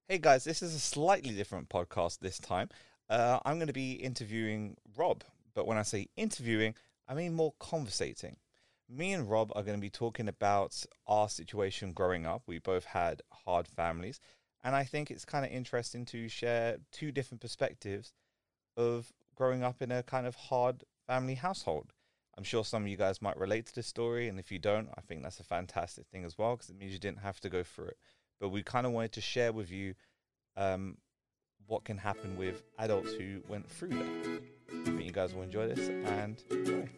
Hey guys, this is a slightly different podcast this time. I'm going to be interviewing Rob, but when I say interviewing, I mean more conversating. Me and Rob are going to be talking about our situation growing up. We both had hard families, and I think it's kind of interesting to share two different perspectives of growing up in a kind of hard family household. I'm sure some of you guys might relate to this story, and if you don't, I think that's a fantastic thing as well, because it means you didn't have to go through it. But we kind of wanted to share with you what can happen with adults who went through that. I think you guys will enjoy this, and enjoy.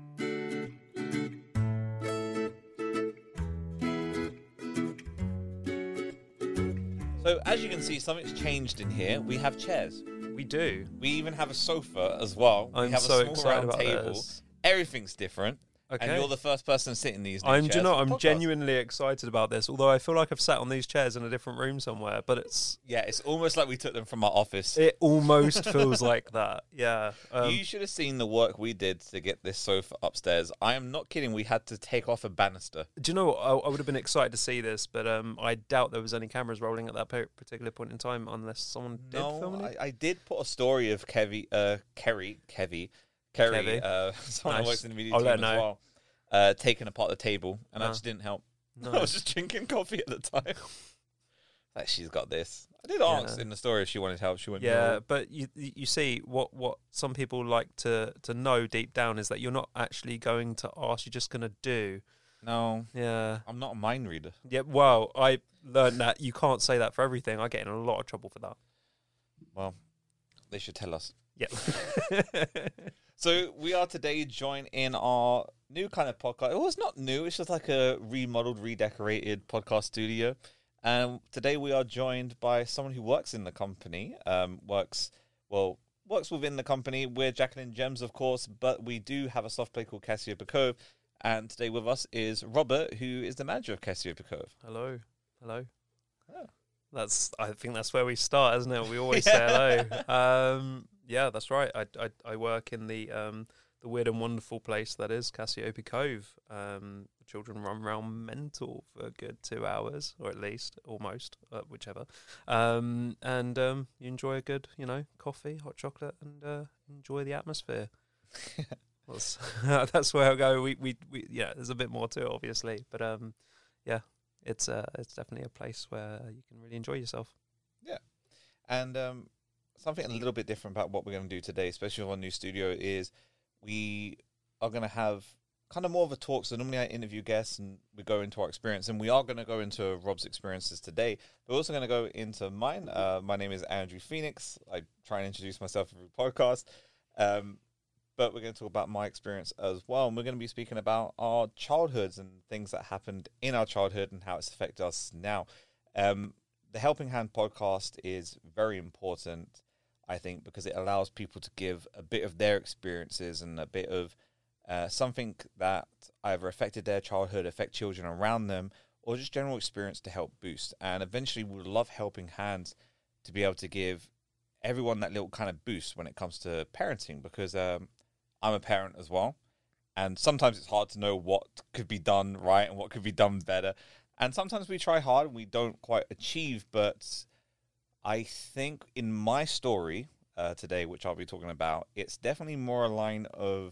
So as you can see, something's changed in here. We have chairs. We do. We even have a sofa as well. We I'm have so a small excited round about table. this. Everything's different. Okay. And you're the first person sitting in these new I'm, chairs. do you know, for the I'm podcast. genuinely excited about this, although I feel like I've sat on these chairs in a different room somewhere, but Yeah, it's almost like we took them from our office. it almost feels like that. Yeah. You should have seen the work we did to get this sofa upstairs. I am not kidding. We had to take off a banister. Do you know what? I would have been excited to see this, but I doubt there was any cameras rolling at that particular point in time unless someone did film it. I did put a story of Kerry, Kevy. someone who Nice. works in the media I'll team let as her know. well, taking apart the table, and that No. just didn't help. No. I was just drinking coffee at the time. Like, she's got this. I did ask Yeah. in the story if she wanted help. She went, Yeah, no. but you see what some people like to know deep down is that you're not actually going to ask, you're just going to do. No, Yeah. I'm not a mind reader. Yeah, well, I learned that you can't say that for everything. I get in a lot of trouble for that. Well, they should tell us. Yeah. So we are today joined in our new kind of podcast. Well, it's not new. It's just like a remodeled, redecorated podcast studio. And today we are joined by someone who works in the company, works within the company. We're Jacqueline Gems, of course, but we do have a soft play called Cassiopeia Cove. And today with us is Robert, who is the manager of Cassiopeia Cove. Hello. Oh. I think that's where we start, isn't it? We always say hello. Yeah, that's right. I work in the weird and wonderful place that is Cassiopeia Cove. The children run around mental for a good 2 hours, or at least, almost, whichever. And you enjoy a good, coffee, hot chocolate, and enjoy the atmosphere. That's where I go. We there's a bit more to it, obviously, but yeah, it's definitely a place where you can really enjoy yourself. Yeah. And something a little bit different about what we're going to do today, especially with our new studio, is we are going to have kind of more of a talk. So normally I interview guests and we go into our experience, and we are going to go into Rob's experiences today. But we're also going to go into mine. My name is Andrew Phoenix. I try and introduce myself every podcast. But we're going to talk about my experience as well. And we're going to be speaking about our childhoods and things that happened in our childhood and how it's affected us now. The Helping Hand podcast is very important, I think, because it allows people to give a bit of their experiences and a bit of something that either affected their childhood, affect children around them, or just general experience to help boost. And eventually we would love Helping Hands to be able to give everyone that little kind of boost when it comes to parenting, because I'm a parent as well. And sometimes it's hard to know what could be done right and what could be done better. And sometimes we try hard and we don't quite achieve, but I think in my story today, which I'll be talking about, it's definitely more a line of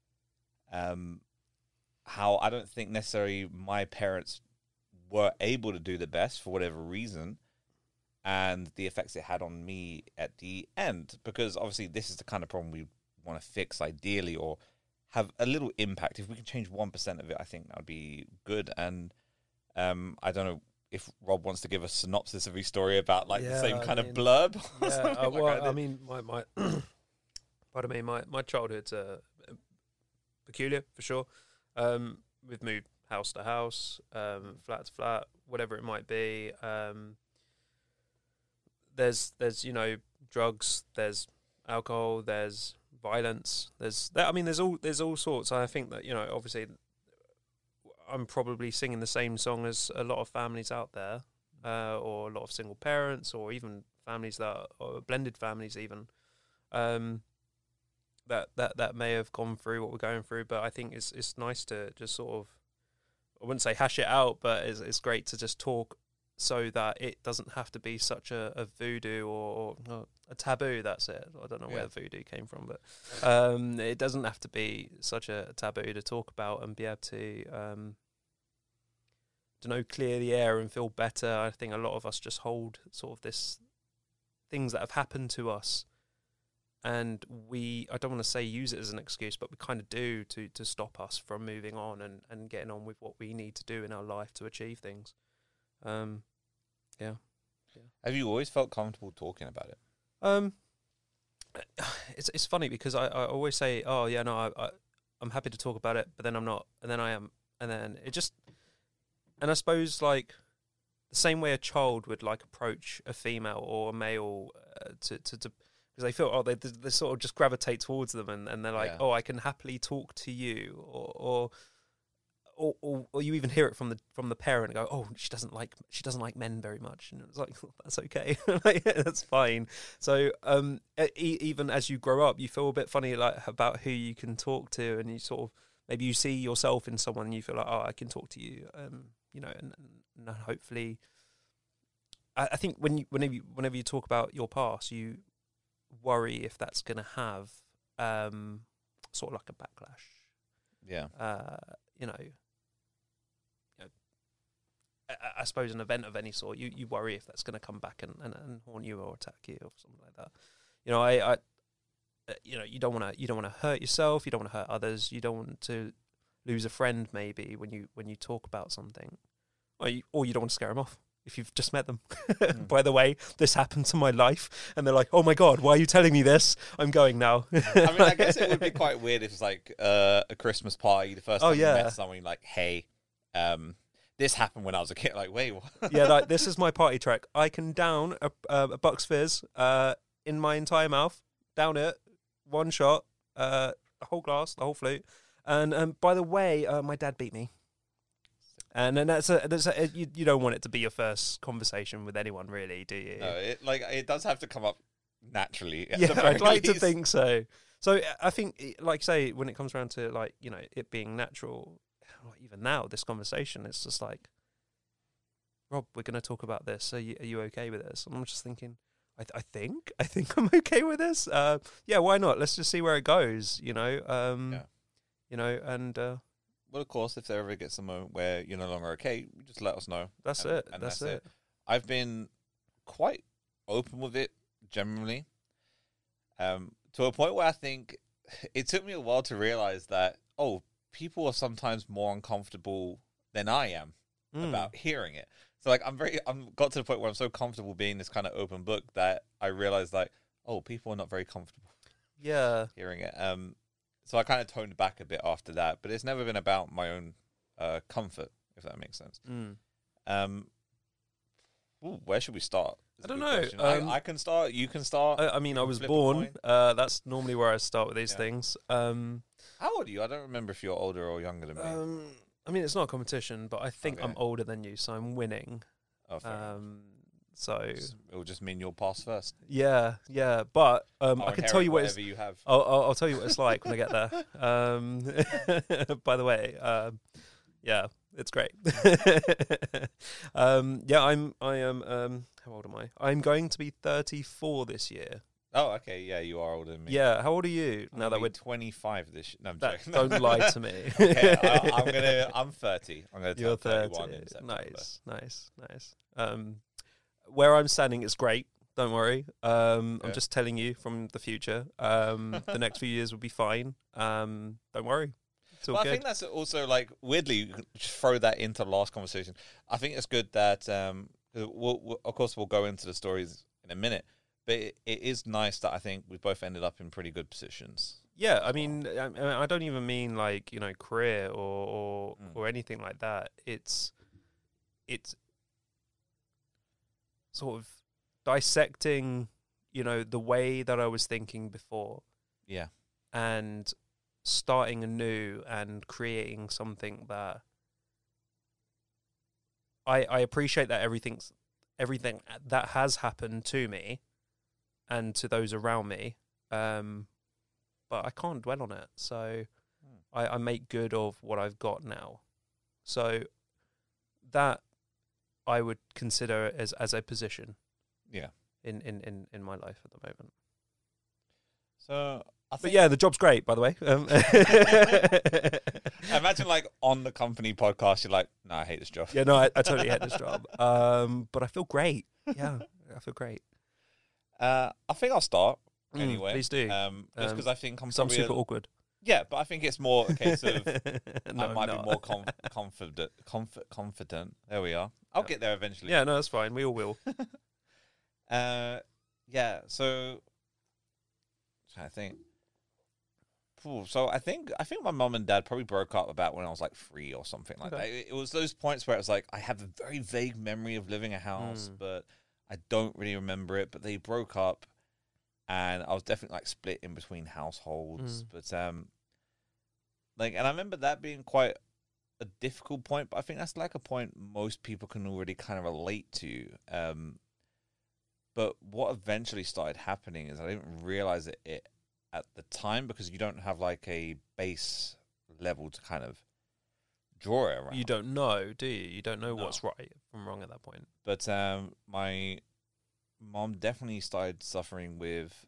how I don't think necessarily my parents were able to do the best for whatever reason, and the effects it had on me at the end. Because obviously this is the kind of problem we want to fix ideally, or have a little impact. If we can change 1% of it, I think that would be good. And I don't know if Rob wants to give a synopsis of his story about the same kind of blurb. Yeah, well, I mean, my pardon me, my childhood's peculiar for sure. We've moved house to house, flat to flat, whatever it might be. There's drugs, there's alcohol, there's violence, there's all sorts. I think that obviously I'm probably singing the same song as a lot of families out there, or a lot of single parents, or even families or blended families even, that may have gone through what we're going through. But I think it's nice to just sort of, I wouldn't say hash it out, but it's great to just talk so that it doesn't have to be such a voodoo or a taboo. That's it. I don't know where voodoo came from, but it doesn't have to be such a taboo to talk about and be able to clear the air and feel better. I think a lot of us just hold sort of this things that have happened to us, and I don't want to say use it as an excuse, but we kind of do to stop us from moving on and getting on with what we need to do in our life to achieve things. Have you always felt comfortable talking about it? It's funny because I always say, oh yeah, no, I'm happy to talk about it, but then I'm not, and then I am, and then it just, and I suppose like the same way a child would like approach a female or a male to because they feel they sort of just gravitate towards them, and they're like, oh, I can happily talk to you, or you even hear it from the parent and go, oh, she doesn't like men very much, and it's like, that's okay. Like, that's fine. So even as you grow up, you feel a bit funny like about who you can talk to, and you sort of maybe you see yourself in someone and you feel like, oh, I can talk to you, and hopefully I think whenever you talk about your past, you worry if that's going to have sort of like a backlash. Yeah. I suppose an event of any sort, you worry if that's going to come back and haunt you or attack you or something like that. You don't want to hurt yourself. You don't want to hurt others. You don't want to lose a friend maybe when you talk about something, or you don't want to scare them off if you've just met them. By the way, this happened to my life, and they're like, oh my God, why are you telling me this? I'm going now. I mean, I guess it would be quite weird if it's like a Christmas party, the first time you met someone, like, hey, this happened when I was a kid. Like, wait, what? Yeah, like, this is my party trick. I can down a Bucks Fizz in my entire mouth, down it, one shot, the whole glass, the whole flute. And by the way, my dad beat me. And then you don't want it to be your first conversation with anyone, really, do you? No, it does have to come up naturally. Yeah, I'd like to think so. So I think, like, say, when it comes around to, like, it being natural, even now, this conversation, it's just like, Rob, we're going to talk about this. Are you okay with this? And I'm just thinking, I think I'm okay with this. Yeah, why not? Let's just see where it goes. Well, of course, if there ever gets a moment where you're no longer okay, you just let us know. That's it. I've been quite open with it generally, to a point where I think it took me a while to realize that, people are sometimes more uncomfortable than I am about hearing it. So, like, I'm got to the point where I'm so comfortable being this kind of open book that I realized, like, people are not very comfortable hearing it. So I kind of toned back a bit after that, but it's never been about my own comfort, if that makes sense. Where should we start? I don't know. I can start. You can start. I mean, I was born. That's normally where I start with these things. How old are you? I don't remember if you're older or younger than me. I mean, it's not a competition, but I think I'm older than you, so I'm winning. Oh, fair so it'll just mean you'll pass first. Yeah. But I can tell you what you have. I'll tell you what it's like when I get there. By the way, yeah, it's great. I am. How old am I? I'm going to be 34 this year. Oh, okay. Yeah, you are older than me. Yeah. How old are you? Now that we're 25 this year. No, I'm joking. Don't lie to me. Okay, I'm 30. I'm going to turn 31 in September. Nice. Where I'm standing is great. Don't worry. I'm just telling you from the future. The next few years will be fine. Don't worry. It's all good. I think that's also, like, weirdly, you can just throw that into the last conversation. I think it's good that, of course, we'll go into the stories in a minute, but it is nice that I think we've both ended up in pretty good positions. Yeah, I mean, I don't even mean, like, career or anything like that. It's sort of dissecting, the way that I was thinking before. Yeah. And starting anew and creating something that I appreciate that everything that has happened to me and to those around me, but I can't dwell on it. So I make good of what I've got now. So that I would consider as a position. Yeah. In my life at the moment. So, but yeah, the job's great, by the way. Imagine like on the company podcast, you're like, "No, I hate this job." Yeah, no, I totally hate this job. But I feel great. Yeah, I feel great. I think I'll start anyway. Please do. Just because I think I'm super awkward. Yeah, but I think it's more a case of No, I might be more confident. There we are. I'll get there eventually. Yeah, no, that's fine. We all will. Yeah. So, I think. So I think my mum and dad probably broke up about when I was like 3 or something like that. It was those points where it was like I have a very vague memory of living a house, but I don't really remember it. But they broke up, and I was definitely like split in between households. But like, and I remember that being quite a difficult point. But I think that's like a point most people can already kind of relate to. But what eventually started happening is I didn't realize it at the time because you don't have like a base level to kind of draw it around. You don't know, do you? You don't know what's right from wrong at that point. But my mom definitely started suffering with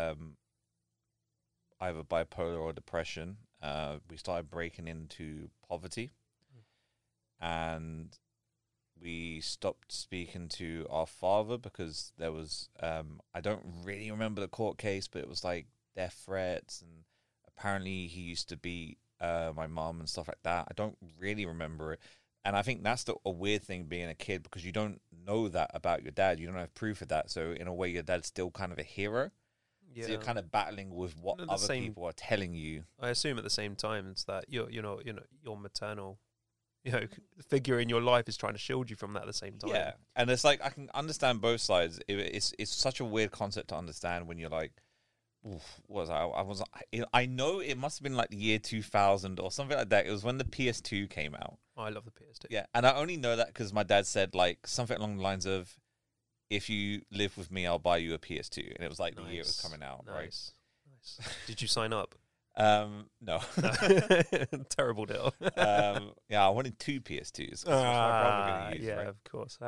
either bipolar or depression. We started breaking into poverty, and we stopped speaking to our father because there was I don't really remember the court case, but it was like death threats, and apparently he used to beat my mom and stuff like that. I don't really remember it, and I think that's a weird thing being a kid because you don't know that about your dad. You don't have proof of that, so in a way your dad's still kind of a hero. Yeah. So you're kind of battling with what other people are telling you. I assume at the same time it's that your maternal figure in your life is trying to shield you from that at the same time. Yeah, and it's like I can understand both sides. It's such a weird concept to understand when you're like, I know it must have been like the year 2000 or something like that. It was when the PS2 came out. Oh, I love the PS2. Yeah, and I only know that because my dad said like something along the lines of, "If you live with me, I'll buy you a PS2," and it was like the year it was coming out. Nice. Did you sign up? No. Terrible deal. Yeah, I wanted 2 PS2s. My brother gonna use, yeah, right? of course.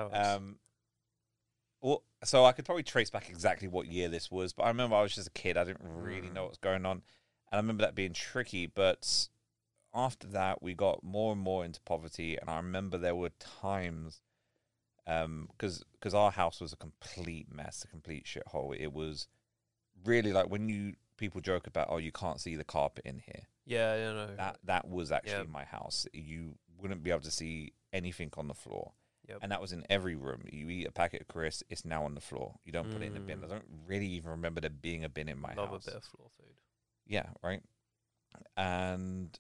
Well, so I could probably trace back exactly what year this was, but I remember I was just a kid. I didn't really know what was going on. And I remember that being tricky. But after that, we got more and more into poverty. And I remember there were times, because our house was a complete mess, a complete shithole. It was really like when people joke about, oh, you can't see the carpet in here. Yeah, yeah, no. That was actually my house. You wouldn't be able to see anything on the floor. Yep. And that was in every room. You eat a packet of crisps, it's now on the floor. You don't put it in a bin. I don't really even remember there being a bin in my house. Love a bit of floor food. Yeah, right? And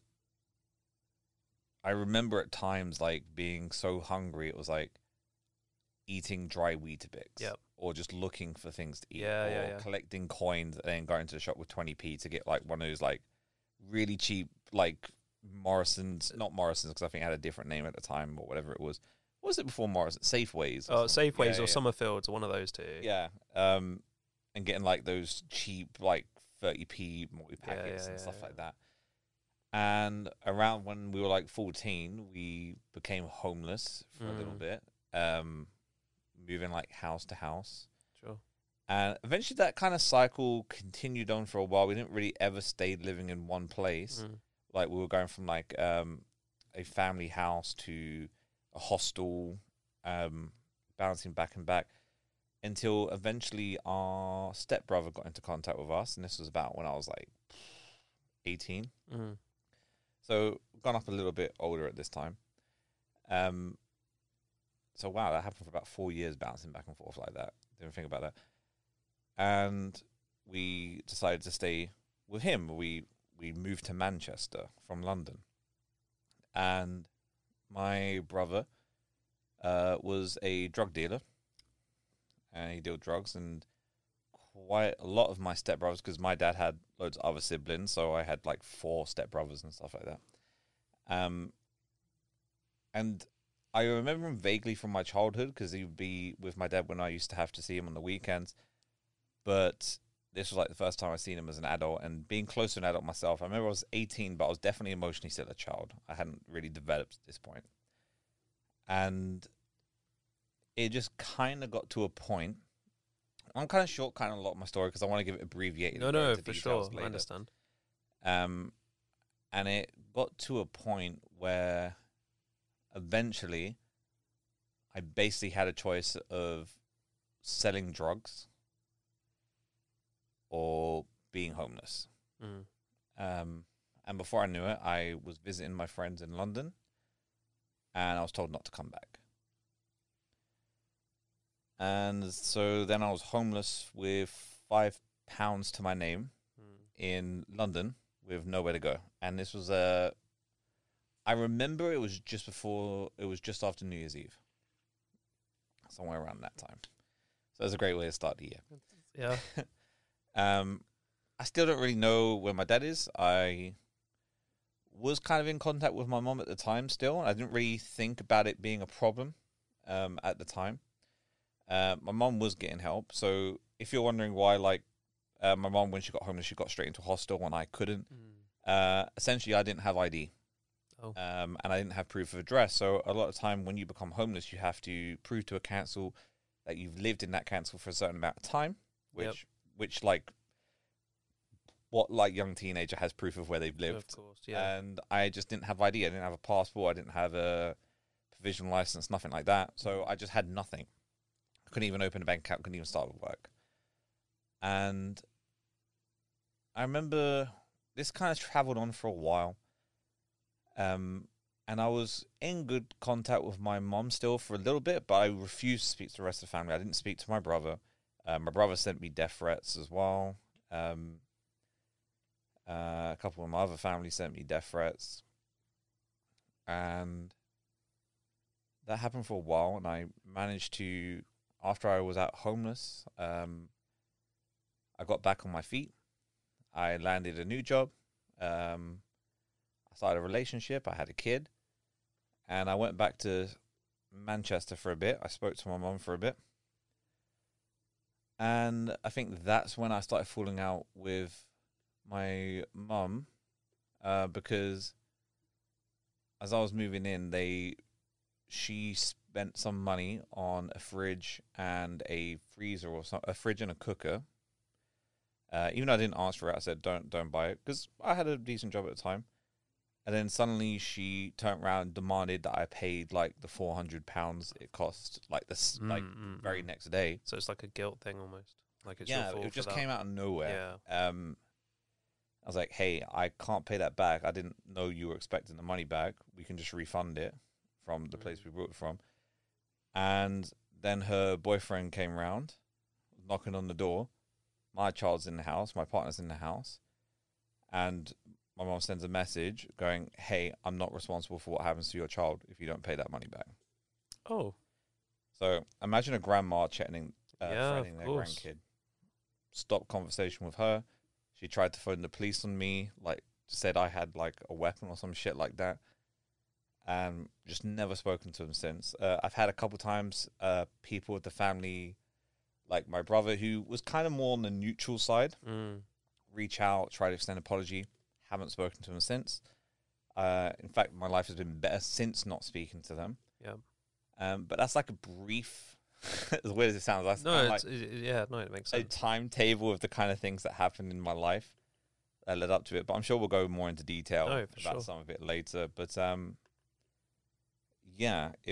I remember at times like being so hungry, it was like eating dry Weetabix. Yep. Or just looking for things to eat. Yeah. Collecting coins and then going to the shop with 20p to get like one of those like really cheap like Morrison's, not Morrison's because I think it had a different name at the time or whatever it was. What was it before Morrison? Safeways. Oh, Safeways or Summerfields or one of those two. Yeah. And getting like those cheap like 30p multi-packets and stuff like that. And around when we were like 14, we became homeless for a little bit. Moving like house to house. Sure. And eventually that kind of cycle continued on for a while. We didn't really ever stay living in one place. Like we were going from like a family house to a hostel, bouncing back and back until eventually our stepbrother got into contact with us. And this was about when I was like 18. So gone up a little bit older at this time. So wow, that happened for about 4 years, bouncing back and forth like that. Didn't think about that. And we decided to stay with him. We moved to Manchester from London. And my brother was a drug dealer. And he dealt drugs. And quite a lot of my stepbrothers, because my dad had loads of other siblings, so I had like 4 stepbrothers and stuff like that. And I remember him vaguely from my childhood because he would be with my dad when I used to have to see him on the weekends. But this was like the first time I seen him as an adult, and being close to an adult myself. I remember I was 18, but I was definitely emotionally still a child. I hadn't really developed at this point. And it just kind of got to a point. I'm kind of short, kind of a lot of my story because I want to give it abbreviated. No, for sure. I understand. And it got to a point where eventually I basically had a choice of selling drugs or being homeless. And before I knew it, I was visiting my friends in London, and I was told not to come back. And so then I was homeless with £5 to my name in London with nowhere to go. And this was I remember it was just after New Year's Eve. Somewhere around that time. So it was a great way to start the year. Yeah. I still don't really know where my dad is. I was kind of in contact with my mom at the time still. I didn't really think about it being a problem at the time. My mom was getting help. So if you're wondering why, like, my mom, when she got homeless, she got straight into hospital and I couldn't. Essentially, I didn't have ID. And I didn't have proof of address. So a lot of time when you become homeless, you have to prove to a council that you've lived in that council for a certain amount of time, which like, what like young teenager has proof of where they've lived. Of course, yeah. And I just didn't have ID. I didn't have a passport. I didn't have a provisional license, nothing like that. So I just had nothing. I couldn't even open a bank account, couldn't even start with work. And I remember this kind of traveled on for a while. And I was in good contact with my mom still for a little bit, but I refused to speak to the rest of the family. I didn't speak to my brother. My brother sent me death threats as well. A couple of my other family sent me death threats. And that happened for a while, and I managed to, after I was out homeless, I got back on my feet. I landed a new job. I started a relationship. I had a kid. And I went back to Manchester for a bit. I spoke to my mum for a bit. And I think that's when I started falling out with my mum, because as I was moving in, she spent some money on a fridge and a freezer, or a fridge and a cooker. Even though I didn't ask for it, I said don't buy it because I had a decent job at the time. And then suddenly she turned around and demanded that I paid like the £400 it cost, like this, very next day. So it's like a guilt thing almost. Like it's your fault. It just came out of nowhere. Yeah. I was like, hey, I can't pay that back. I didn't know you were expecting the money back. We can just refund it from the place we brought it from. And then her boyfriend came round, knocking on the door. My child's in the house. My partner's in the house. And my mom sends a message going, hey, I'm not responsible for what happens to your child if you don't pay that money back. Oh. So imagine a grandma threatening their course. grandkid. Stop conversation with her. She tried to phone the police on me, like said I had like a weapon or some shit like that. And just never spoken to him since. I've had a couple times people with the family, like my brother, who was kind of more on the neutral side, reach out, try to extend an apology. Haven't spoken to them since. In fact, my life has been better since not speaking to them. Yeah. But that's like a brief, as weird as it sounds, that's it makes sense. A timetable of the kind of things that happened in my life that led up to it. But I'm sure we'll go more into detail about some of it later. But yeah, it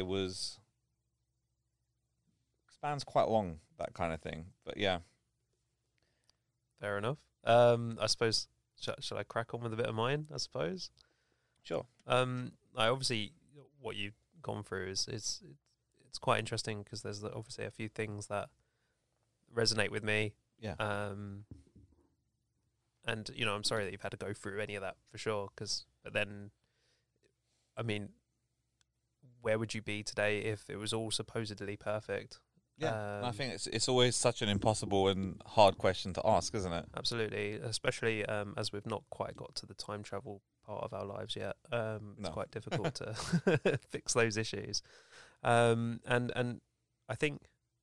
spans quite long, that kind of thing. But yeah. Fair enough. I suppose, shall I crack on with a bit of mine, I suppose? Sure. Obviously, what you've gone through is it's quite interesting because there's obviously a few things that resonate with me. Yeah. And, you know, I'm sorry that you've had to go through any of that for sure. But then, I mean, where would you be today if it was all supposedly perfect? Yeah, I think it's always such an impossible and hard question to ask, isn't it? Absolutely, especially as we've not quite got to the time travel part of our lives yet. It's quite difficult to fix those issues. And I think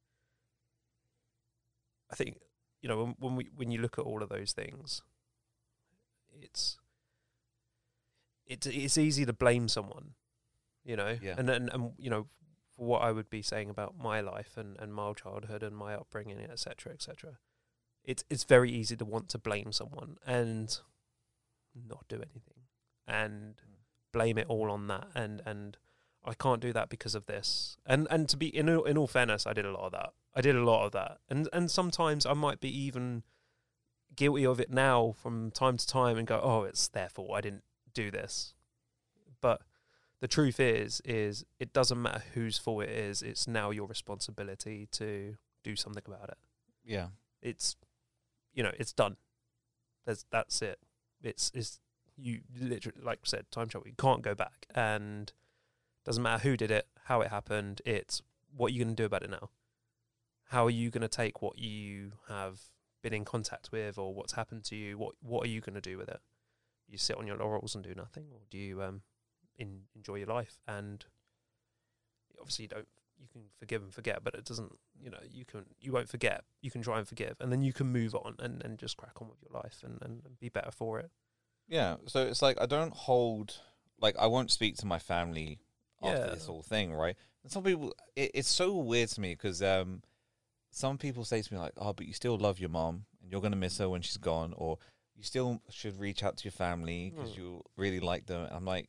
you know when you look at all of those things, it's easy to blame someone, you know, and you know, for what I would be saying about my life and my childhood and my upbringing, etc., etc. It's very easy to want to blame someone and not do anything and blame it all on that, and I can't do that because of this. And to be in all fairness, I did a lot of that. And sometimes I might be even guilty of it now from time to time and go, oh, it's their fault, I didn't do this. But the truth is it doesn't matter whose fault it is. It's now your responsibility to do something about it. Yeah. It's, it's done. That's it. It's you literally, like I said, time travel. You can't go back, and doesn't matter who did it, how it happened. It's what you're going to do about it now. How are you going to take what you have been in contact with, or what's happened to you? What are you going to do with it? You sit on your laurels and do nothing, or do you enjoy your life? And obviously, you can forgive and forget, but it doesn't. You won't forget. You can try and forgive, and then you can move on and just crack on with your life and be better for it. Yeah. So it's like I don't hold, like I won't speak to my family after this whole thing, right? And some people, it's so weird to me because some people say to me like, oh, but you still love your mom and you're going to miss her when she's gone, or you still should reach out to your family because you really like them. And I'm like,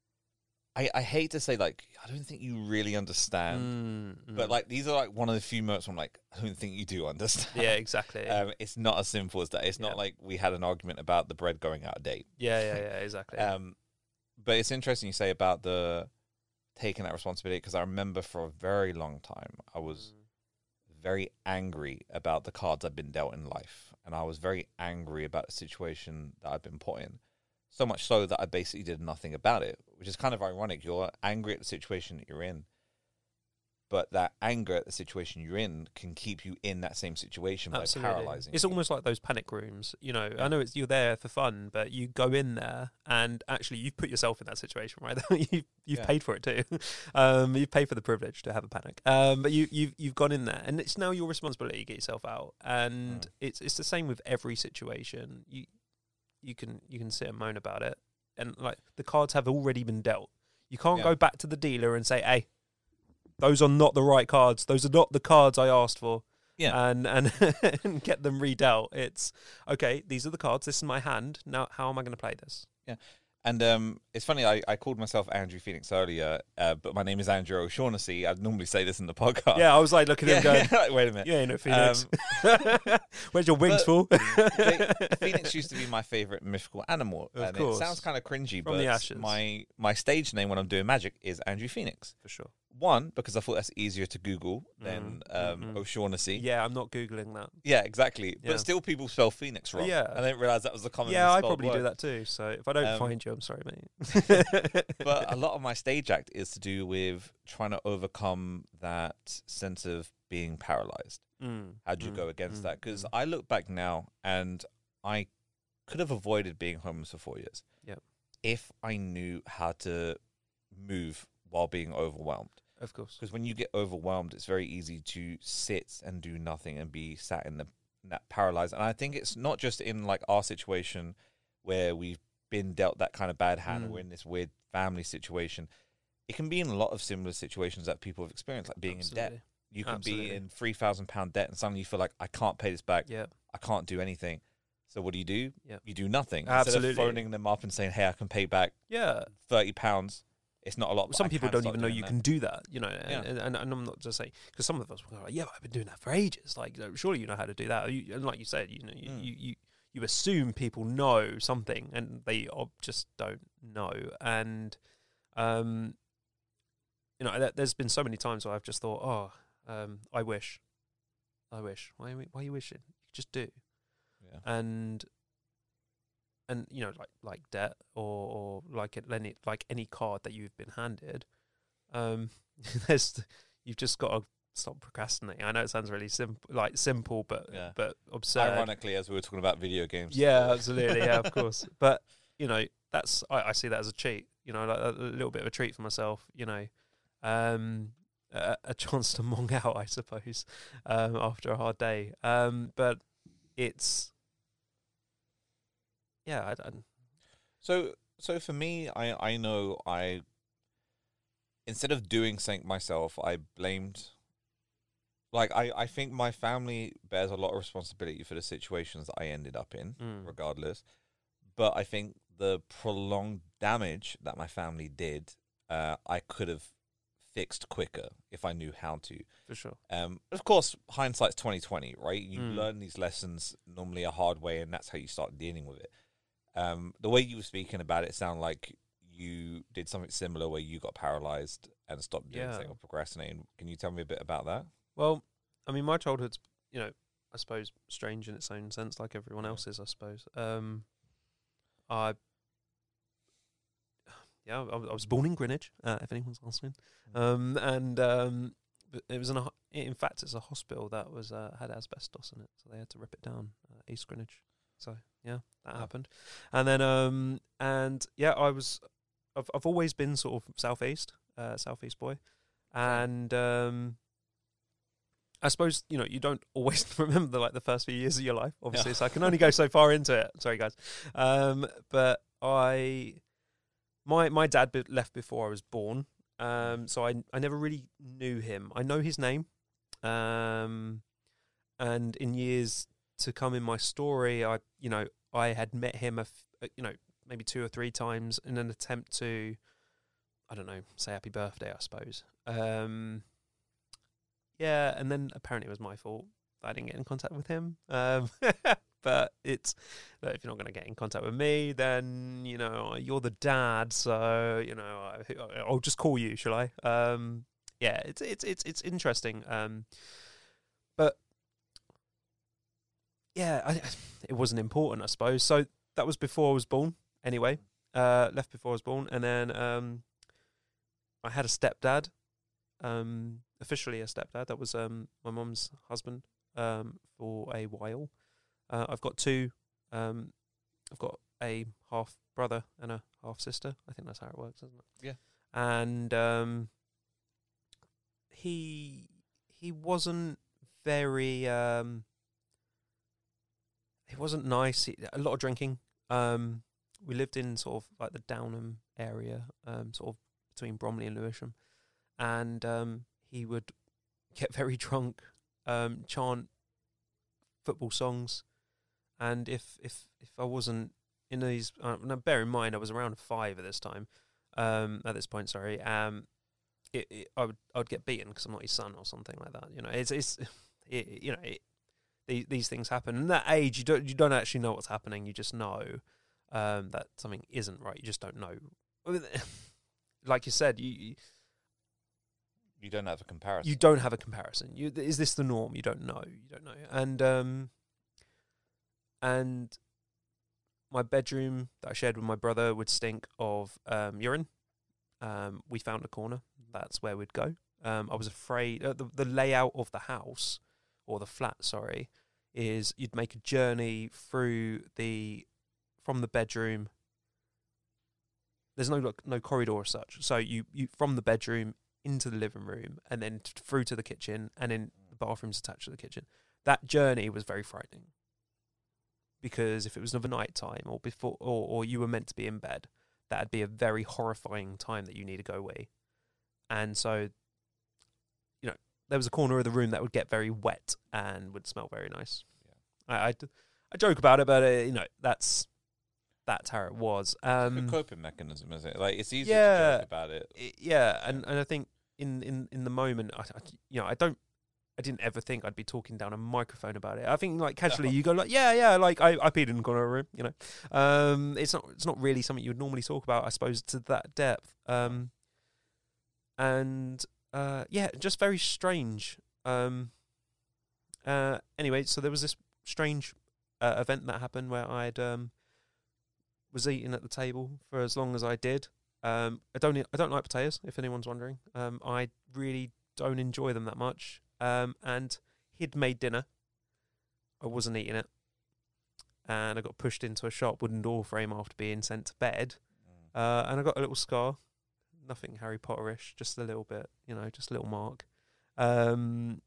I hate to say, like, I don't think you really understand. But, like, these are, like, one of the few moments where I'm like, I don't think you do understand. Yeah, exactly. It's not as simple as that. It's not like we had an argument about the bread going out of date. Yeah, exactly. But it's interesting you say about the taking that responsibility, because I remember for a very long time I was very angry about the cards I've been dealt in life. And I was very angry about the situation that I've been put in. So much so that I basically did nothing about it, which is kind of ironic. You're angry at the situation that you're in, but that anger at the situation you're in can keep you in that same situation by paralyzing. It's almost like those panic rooms. I know you're there for fun, but you go in there and actually you've put yourself in that situation, right? you've paid for it too. You've paid for the privilege to have a panic. But you've gone in there, and it's now your responsibility to get yourself out. And it's the same with every situation. You can sit and moan about it, and like the cards have already been dealt. You can't go back to the dealer and say, "Hey, those are not the right cards. Those are not the cards I asked for." Yeah, and get them redealt. It's okay. These are the cards. This is my hand. Now, how am I going to play this? Yeah. And it's funny, I called myself Andrew Phoenix earlier, but my name is Andrew O'Shaughnessy. I'd normally say this in the podcast. Yeah, I was like looking at him going, wait a minute. Yeah, Phoenix. Where's your wings, fool? Phoenix used to be my favourite mythical animal. Of course. It sounds kind of cringy, From but the ashes. my stage name when I'm doing magic is Andrew Phoenix. For sure. One, because I thought that's easier to Google than O'Shaughnessy. Yeah, I'm not Googling that. Yeah, exactly. Yeah. But still people spell Phoenix wrong. Yeah. I didn't realise that was the common Yeah, I spelled probably word. do that too. So if I don't find you, I'm sorry, mate. But a lot of my stage act is to do with trying to overcome that sense of being paralysed. How do you go against that? Because I look back now and I could have avoided being homeless for 4 years. Yep. If I knew how to move while being overwhelmed. Of course. Because when you get overwhelmed, it's very easy to sit and do nothing and be sat in that paralyzed. And I think it's not just in like our situation where we've been dealt that kind of bad hand or we're in this weird family situation. It can be in a lot of similar situations that people have experienced, like being in debt. You can be in £3,000 debt and suddenly you feel like, I can't pay this back. Yep. I can't do anything. So what do? Yep. You do nothing. Absolutely. Instead of phoning them up and saying, hey, I can pay back £30. It's not a lot. Some people don't even know you that. can do that, and I'm not just saying, because some of us were like, yeah, I've been doing that for ages. Like, surely you know how to do that. And like you said, you assume people know something, and they just don't know. And there's been so many times where I've just thought, I wish. Why are you wishing? You just do. Yeah. And like debt or like any card that you've been handed, you've just got to stop procrastinating. I know it sounds really simple, but absurd. Ironically, as we were talking about video games. Yeah, absolutely. Yeah, of course. But that's I see that as a cheat. Like a little bit of a treat for myself. A chance to mong out, I suppose, after a hard day. But it's. Yeah, So for me, I know instead of doing something myself, I blamed. Like, I think my family bears a lot of responsibility for the situations that I ended up in, regardless. But I think the prolonged damage that my family did, I could have fixed quicker if I knew how to. For sure. Of course, hindsight's 20/20, right? You learn these lessons normally a hard way, and that's how you start dealing with it. The way you were speaking about it sounded like you did something similar where you got paralyzed and stopped doing something or procrastinating. Can you tell me a bit about that? Well, I mean, my childhood's, I suppose, strange in its own sense, like everyone else's, I suppose. I was born in Greenwich, if anyone's asking. But it was in fact, it's a hospital that was had asbestos in it, so they had to rip it down, East Greenwich. So yeah, that happened. And then I've always been sort of southeast boy, and I suppose, you don't always remember the first few years of your life, obviously, so I can only go so far into it. Sorry, guys. But my dad left before I was born, so I never really knew him. I know his name, and in years to come in my story, I had met him maybe 2 or 3 times in an attempt to, I don't know, say happy birthday, I suppose. Yeah, and then apparently it was my fault that I didn't get in contact with him. But if you're not going to get in contact with me, then, you're the dad, so, I'll just call you, shall I? Yeah, it's interesting. But, yeah, it wasn't important, I suppose. So that was before I was born, anyway. Left before I was born, and then I had a stepdad. Officially a stepdad. That was my mum's husband for a while. I've got 2. I've got a half brother and a half sister. I think that's how it works, isn't it? Yeah. And he wasn't very. He wasn't nice. A lot of drinking. We lived in sort of like the Downham area, sort of between Bromley and Lewisham. And he would get very drunk, chant football songs, and if I wasn't in these, now bear in mind I was around 5 at this time, at this point, sorry, I would get beaten because I'm not his son or something like that. These things happen. And at that age, you don't actually know what's happening. You just know that something isn't right. You just don't know. Like you said, You don't have a comparison. You don't have a comparison. Is this the norm? You don't know. And my bedroom that I shared with my brother would stink of urine. We found a corner. That's where we'd go. I was afraid. The layout of the house, or the flat, sorry, is you'd make a journey from the bedroom. There's no corridor as such. So you from the bedroom into the living room, and then through to the kitchen, and then the bathroom's attached to the kitchen. That journey was very frightening, because if it was of a night time or before, or you were meant to be in bed, that'd be a very horrifying time that you need to go away. And so, there was a corner of the room that would get very wet and would smell very nice. Yeah. I joke about it, but that's how it was. A coping mechanism, is it? Like, it's easy to joke about it. And I think in the moment, I didn't ever think I'd be talking down a microphone about it. I think, like, casually you go like, like I peed in the corner of the room. It's not really something you would normally talk about, I suppose, to that depth. Just very strange. Anyway, so there was this strange event that happened where I'd was eating at the table for as long as I did. I don't like potatoes, if anyone's wondering. I really don't enjoy them that much. And he'd made dinner. I wasn't eating it, and I got pushed into a sharp wooden door frame after being sent to bed. And I got a little scar, nothing Harry Potterish, just a little bit, just a little mark. And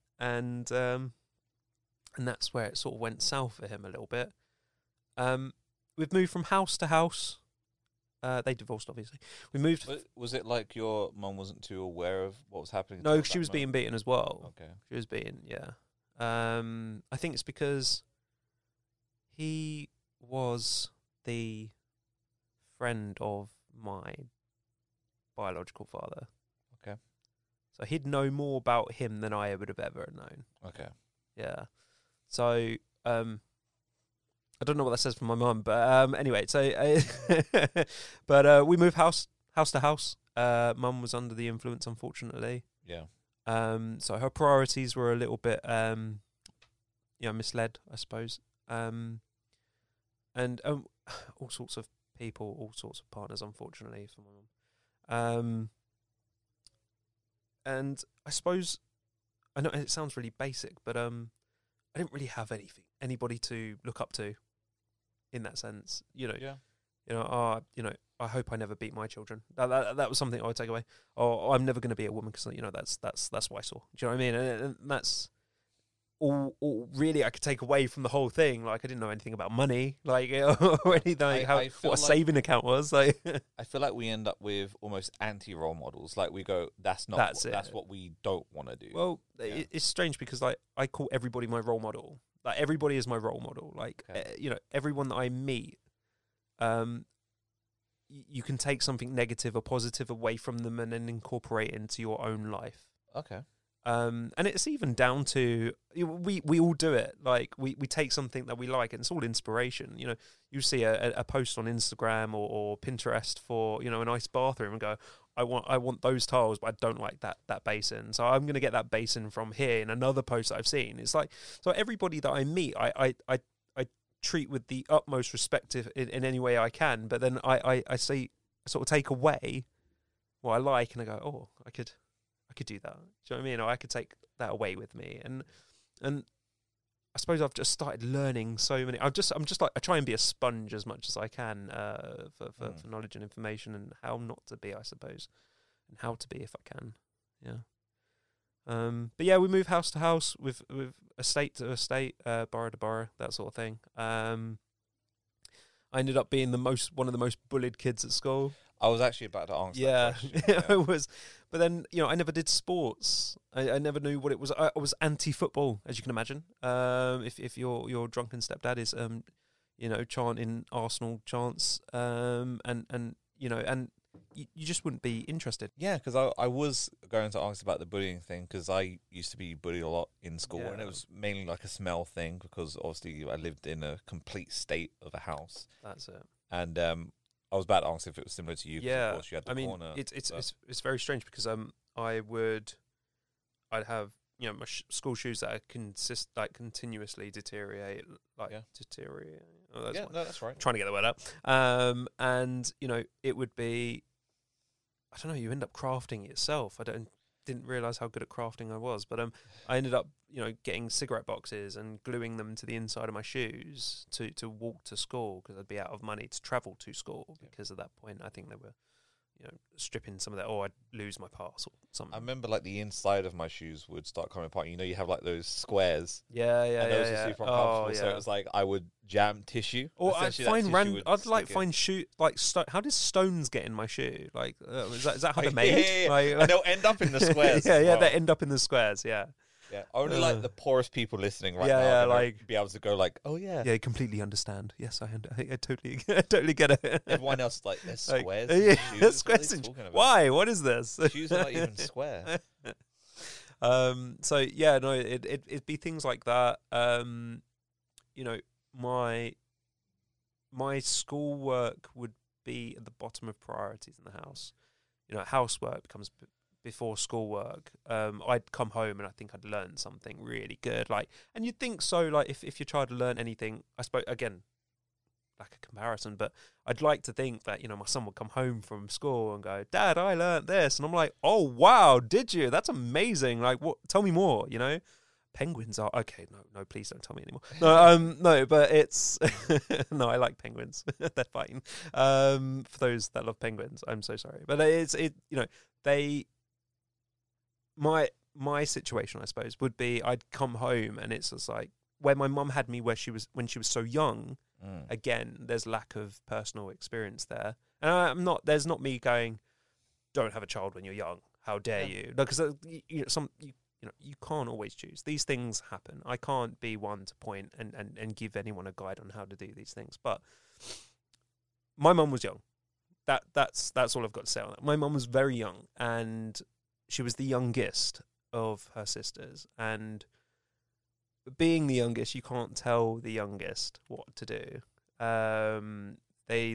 that's where it sort of went south for him a little bit. We've moved from house to house, They divorced, obviously. We moved. Was it like your mum wasn't too aware of what was happening? No, she was being beaten as well. Okay. She was beaten, yeah. I think it's because he was the friend of my biological father. Okay. So he'd know more about him than I would have ever known. Okay. Yeah. So, I don't know what that says for my mum, but anyway, so but we moved house to house. Mum was under the influence, unfortunately. Yeah. So her priorities were a little bit misled, I suppose. And all sorts of people, all sorts of partners, unfortunately, for my mum. And I suppose, I know it sounds really basic, but I didn't really have anybody to look up to in that sense. Yeah. I hope I never beat my children. That was something I would take away. Or I'm never going to be a woman because that's what I saw. Do you know what I mean? And that's all really I could take away from the whole thing. Like, I didn't know anything about money, like or anything, like what a saving account was. Like, I feel like we end up with almost anti-role models. Like, we go, that's what we don't want to do. Well, it's strange because like I call everybody my role model. Like, everybody is my role model. Like, everyone that I meet, you can take something negative or positive away from them and then incorporate it into your own life. Okay. And it's even down to, we all do it. Like, we take something that we like, and it's all inspiration. You see a post on Instagram or Pinterest for, a nice bathroom and go, I want those tiles, but I don't like that basin. So I'm going to get that basin from here in another post that I've seen. It's like, so everybody that I meet, I treat with the utmost respect in any way I can. But then I sort of take away what I like, and I go, oh, I could do that. Do you know what I mean? Or I could take that away with me. And I suppose I've just started learning so many. I'm just like, I try and be a sponge as much as I can for knowledge and information, and how not to be, I suppose, and how to be if I can. Yeah. But yeah, we move house to house, with estate to estate, borough to borough, that sort of thing. I ended up being one of the most bullied kids at school. I was actually about to answer that question. Yeah. I was. But then, I never did sports. I never knew what it was. I was anti-football, as you can imagine. If your drunken stepdad is, chanting Arsenal chants, and you just wouldn't be interested. Yeah, because I was going to ask about the bullying thing, because I used to be bullied a lot in school, and it was mainly like a smell thing, because obviously I lived in a complete state of a house. That's it. And I was about to ask if it was similar to you. Yeah, of course you had the corner. It's very strange, because I'd have my school shoes that continuously deteriorate, deteriorate. Oh, that's right. I'm trying to get the word out. And it would be, I don't know, you end up crafting it yourself. Didn't realize how good at crafting I was, but I ended up getting cigarette boxes and gluing them to the inside of my shoes to walk to school, because I'd be out of money to travel to school, because at that point I think they were stripping some of that, or I'd lose my pass or something. I remember like the inside of my shoes would start coming apart. You have like those squares. Yeah. And those are super uncomfortable. So it was like I would jam tissue. Or I'd find how does stones get in my shoe? Like, is that how they're made? Yeah. Like, and they'll end up in the squares. They end up in the squares. Yeah. Yeah, only like the poorest people listening right now like be able to go like, oh yeah, I completely understand. Yes, I totally get it. Everyone else like, there's squares. There's squares. Why? What is this? Shoes are not even square. So yeah, no, it'd be things like that. My schoolwork would be at the bottom of priorities in the house. Housework becomes before schoolwork. I'd come home and I think I'd learned something really good. And you'd think so. Like, if your child had learned anything, I suppose, again, like a comparison, but I'd like to think that my son would come home from school and go, "Dad, I learned this," and I'm like, "Oh wow, did you? That's amazing! Like, what? Tell me more." Penguins are okay. No, please don't tell me anymore. No, but it's no. I like penguins. They're fine. For those that love penguins, I'm so sorry, but my situation, I suppose, would be I'd come home and it's just like where my mum had me when she was so young. Again, there's lack of personal experience there. And there's not me going, don't have a child when you're young. How dare you? Because you can't always choose. These things happen. I can't be one to point and give anyone a guide on how to do these things. But my mum was young. That's all I've got to say on that. My mum was very young, and she was the youngest of her sisters. And being the youngest, you can't tell the youngest what to do. They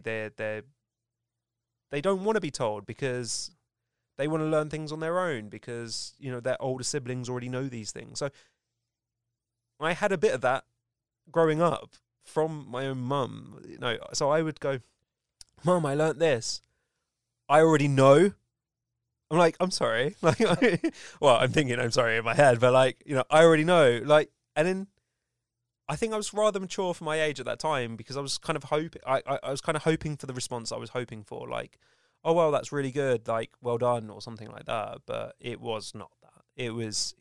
don't want to be told, because they want to learn things on their own, because their older siblings already know these things. So I had a bit of that growing up from my own mum. So I would go, Mum, I learnt this. I already know. I'm like, I'm sorry. Like, well, I'm thinking I'm sorry in my head, but I already know. Like, and then I think I was rather mature for my age at that time, because I was kind of hoping. I was kind of hoping for the response I was hoping for, like, oh well, that's really good, like, well done, or something like that. But it was not that. It was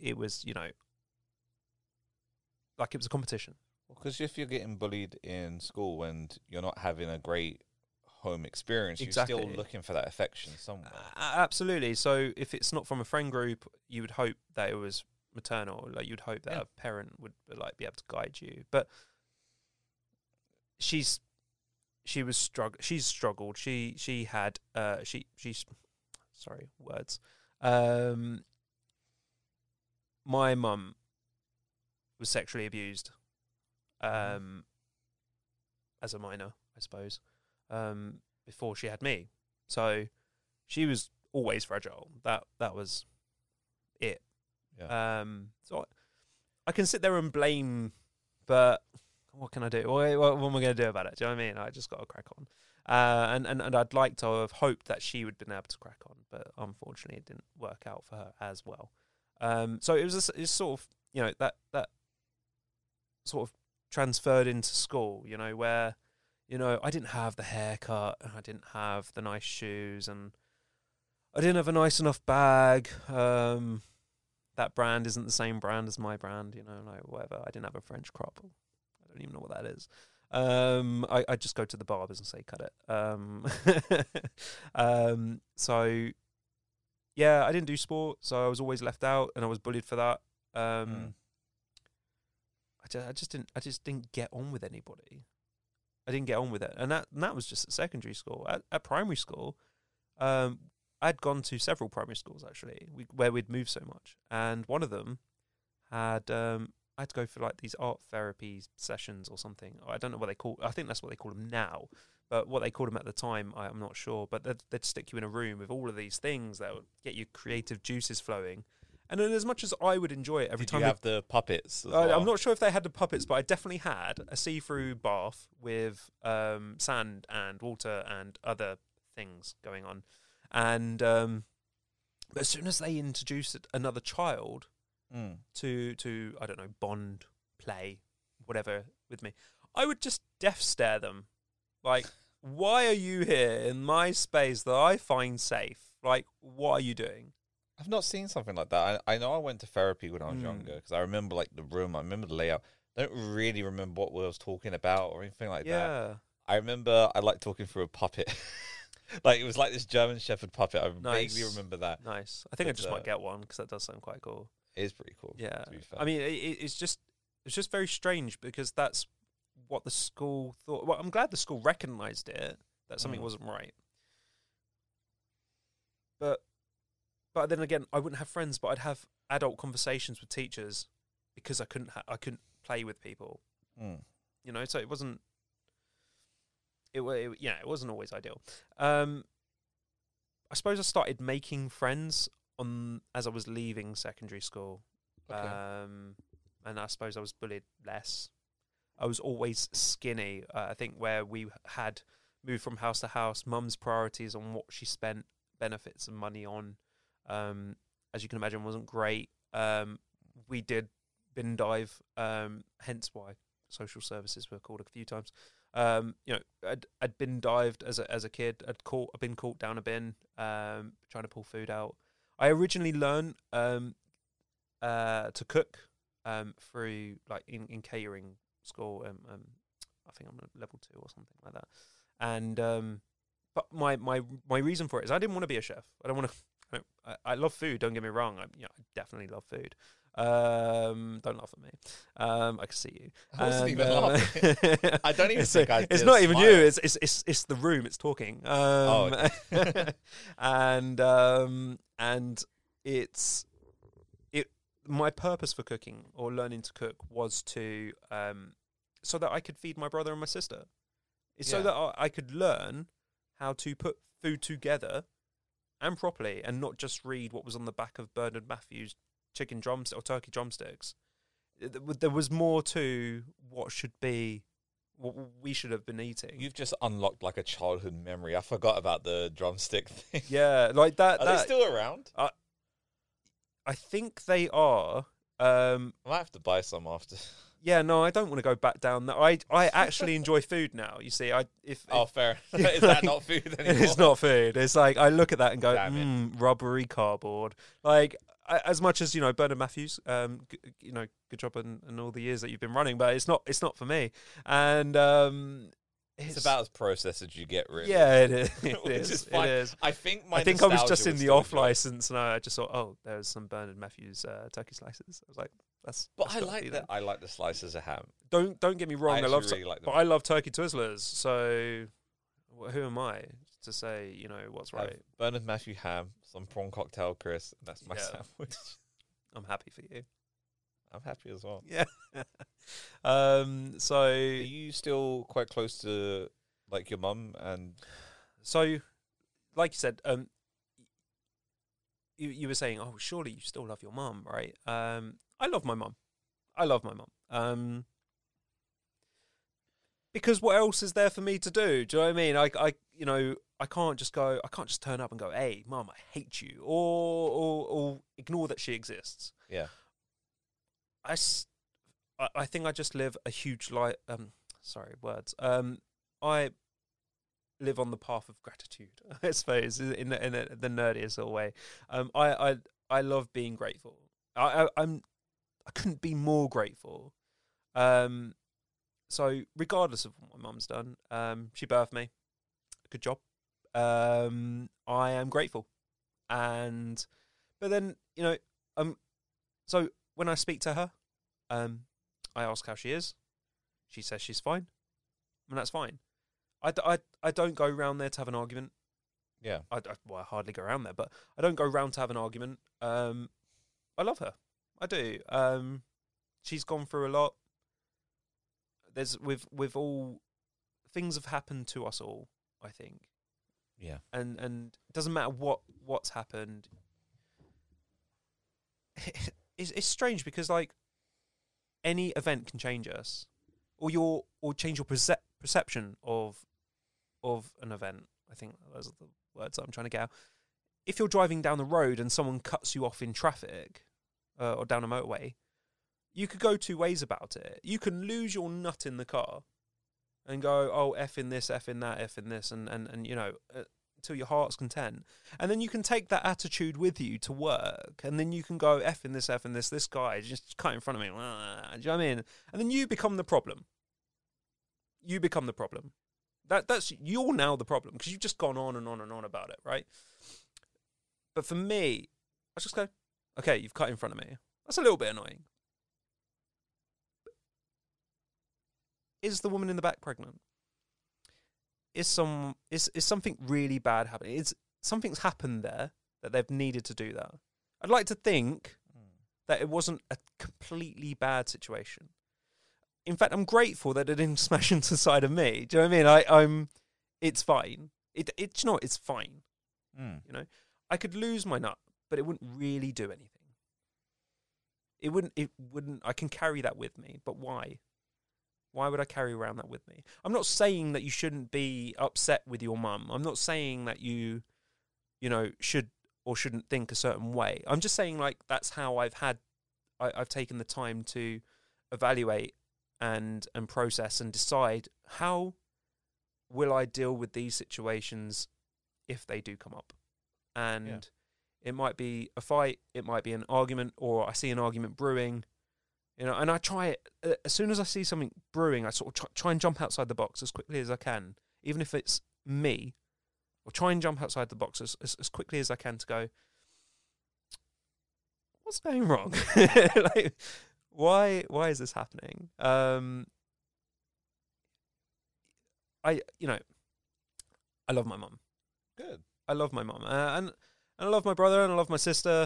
like it was a competition. Because if you're getting bullied in school and you're not having a great home experience, Exactly. You're still looking for that affection somewhere. Absolutely. So if it's not from a friend group, you would hope that it was maternal. Like, you'd hope that a parent would be able to guide you. But she's struggled. She had sorry, words. My mum was sexually abused as a minor, I suppose, before she had me. So she was always fragile. That was it. Yeah. So I can sit there and blame, but what can I do? What am I going to do about it? Do you know what I mean? I just got to crack on. And I'd like to have hoped that she would have been able to crack on, but unfortunately it didn't work out for her as well. So it was sort of, that sort of transferred into school, where, I didn't have the haircut, and I didn't have the nice shoes, and I didn't have a nice enough bag. That brand isn't the same brand as my brand, like whatever. I didn't have a French crop. I don't even know what that is. I just go to the barbers and say, cut it. So yeah, I didn't do sport, so I was always left out, and I was bullied for that. I just didn't get on with anybody. I didn't get on with it, and that was just at secondary school. At primary school, I'd gone to several primary schools actually, where we'd moved so much, and one of them had I had to go for like these art therapy sessions or something. I don't know what they call. I think that's what they call them now, but what they called them at the time, I'm not sure. But they'd stick you in a room with all of these things that would get your creative juices flowing. And then, as much as I would enjoy it every time, you have the puppets as well? I'm not sure if they had the puppets, but I definitely had a see-through bath with sand and water and other things going on. And but as soon as they introduced another child to I don't know, bond, play, whatever with me, I would just death stare them. Like, why are you here in my space that I find safe? Like, what are you doing? I've not seen something like that. I know I went to therapy when I was younger, because I remember like the room, I remember the layout. I don't really remember what we was talking about or anything like that. I remember I liked talking through a puppet. Like, it was like this German Shepherd puppet. I vaguely remember that. Nice. I think I just might get one, because that does sound quite cool. It is pretty cool. Yeah. To be fair. I mean, it's just very strange, because that's what the school thought. Well, I'm glad the school recognised it, that something wasn't right. But then again, I wouldn't have friends, but I'd have adult conversations with teachers, because I couldn't play with people. So it wasn't. It wasn't always ideal. I suppose I started making friends as I was leaving secondary school. Okay. And I suppose I was bullied less. I was always skinny. I think where we had moved from house to house, Mum's priorities on what she spent benefits and money on, as you can imagine, wasn't great. We did bin dive, hence why social services were called a few times. I'd bin dived as a kid. I'd been caught down a bin, trying to pull food out. I originally learned to cook through like in catering school, I think I'm at level 2 or something like that. And but my reason for it is I didn't want to be a chef. I don't want to. I love food. Don't get me wrong. I definitely love food. Don't laugh at me. I can see you. I wasn't even laughing. I don't even think I. It's not even you. It's the room. It's talking. And it's my purpose for cooking or learning to cook was to so that I could feed my brother and my sister. It's so that I could learn how to put food together and properly, and not just read what was on the back of Bernard Matthews' chicken drumsticks or turkey drumsticks. There was more to what we should have been eating. You've just unlocked like a childhood memory. I forgot about the drumstick thing. Yeah, like that. Are they still around? I think they are. I might have to buy some after. Yeah, no, I don't want to go back down that. I actually enjoy food now. You see, fair. Is that not food anymore? It's not food. It's like I look at that and go, rubbery cardboard. Like as much as Bernard Matthews, good job in all the years that you've been running, but it's not for me. And it's about as processed as you get, really. Yeah, it is. It Which is fine. It is. I think I was just in the off license, and I just thought, oh, there's some Bernard Matthews turkey slices. I was like, that's. But I like that. I like the slices of ham. Don't get me wrong. I love really like them. But I love turkey Twizzlers. So who am I to say what's right? Bernard Matthew ham, some prawn cocktail, Chris. That's my sandwich. I'm happy for you. I'm happy as well. Yeah. So are you still quite close to like your mum? And so, like you said, you were saying, oh, surely you still love your mum, right? I love my mum. Because what else is there for me to do? Do you know what I mean? I can't just turn up and go, hey, mum, I hate you, or ignore that she exists. Yeah. I think I just live a huge life. Sorry, words. I live on the path of gratitude, I suppose, in the nerdiest sort of way. I love being grateful. I couldn't be more grateful. So regardless of what my mum's done, she birthed me. Good job. I am grateful, but then so when I speak to her, I ask how she is. She says she's fine, and that's fine. I don't go round there to have an argument. Yeah. I hardly go around there, but I don't go round to have an argument. I love her. I do. She's gone through a lot. There's with all things have happened to us all, I think. Yeah. And it doesn't matter what's happened. It's strange because like any event can change us, or change your perception of an event. I think those are the words that I'm trying to get out. If you're driving down the road and someone cuts you off in traffic, or down a motorway, you could go two ways about it. You can lose your nut in the car and go, oh, F in this, F in that, F in this, and till your heart's content. And then you can take that attitude with you to work, and then you can go, F in this, this guy just cut in front of me. Do you know what I mean? And then you become the problem. You become the problem. You're now the problem because you've just gone on and on and on about it, right? But for me, I just go, okay, you've cut in front of me. That's a little bit annoying. Is the woman in the back pregnant? Is something really bad happening? Something's happened there that they've needed to do that. I'd like to think that it wasn't a completely bad situation. In fact, I'm grateful that it didn't smash into the side of me. Do you know what I mean? It's fine. It's fine. I could lose my nut, but it wouldn't really do anything. It wouldn't. I can carry that with me, but why? Why would I carry around that with me? I'm not saying that you shouldn't be upset with your mum. I'm not saying that you should or shouldn't think a certain way. I'm just saying like that's how I've taken the time to evaluate and process and decide how will I deal with these situations if they do come up. And it might be a fight, it might be an argument, or I see an argument brewing, You know, and I try it as soon as I see something brewing. I sort of try and jump outside the box as quickly as I can, even if it's me. Or try and jump outside the box as quickly as I can to go, what's going wrong? Like, why is this happening? I love my mum. Good. I love my mum, and I love my brother, and I love my sister.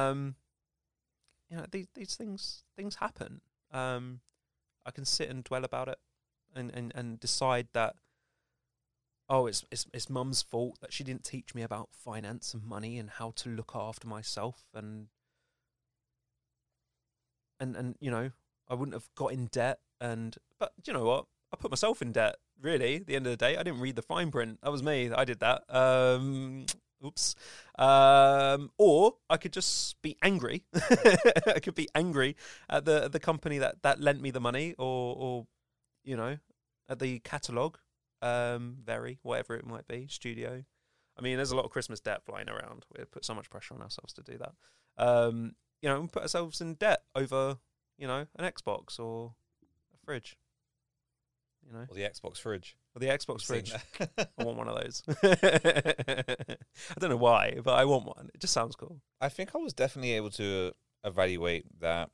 These things happen. I can sit and dwell about it, and decide that, oh, it's mum's fault that she didn't teach me about finance and money and how to look after myself, and I wouldn't have got in debt. But you know what? I put myself in debt. Really, at the end of the day, I didn't read the fine print. That was me. I did that. Oops. Or I could just be angry. I could be angry at the company that lent me the money, or at the catalogue, whatever it might be, studio. I mean, there's a lot of Christmas debt flying around. We put so much pressure on ourselves to do that. We put ourselves in debt over, an Xbox or a fridge. Or the Xbox fridge. Or the Xbox fridge. I want one of those. I don't know why, but I want one. It just sounds cool. I think I was definitely able to evaluate that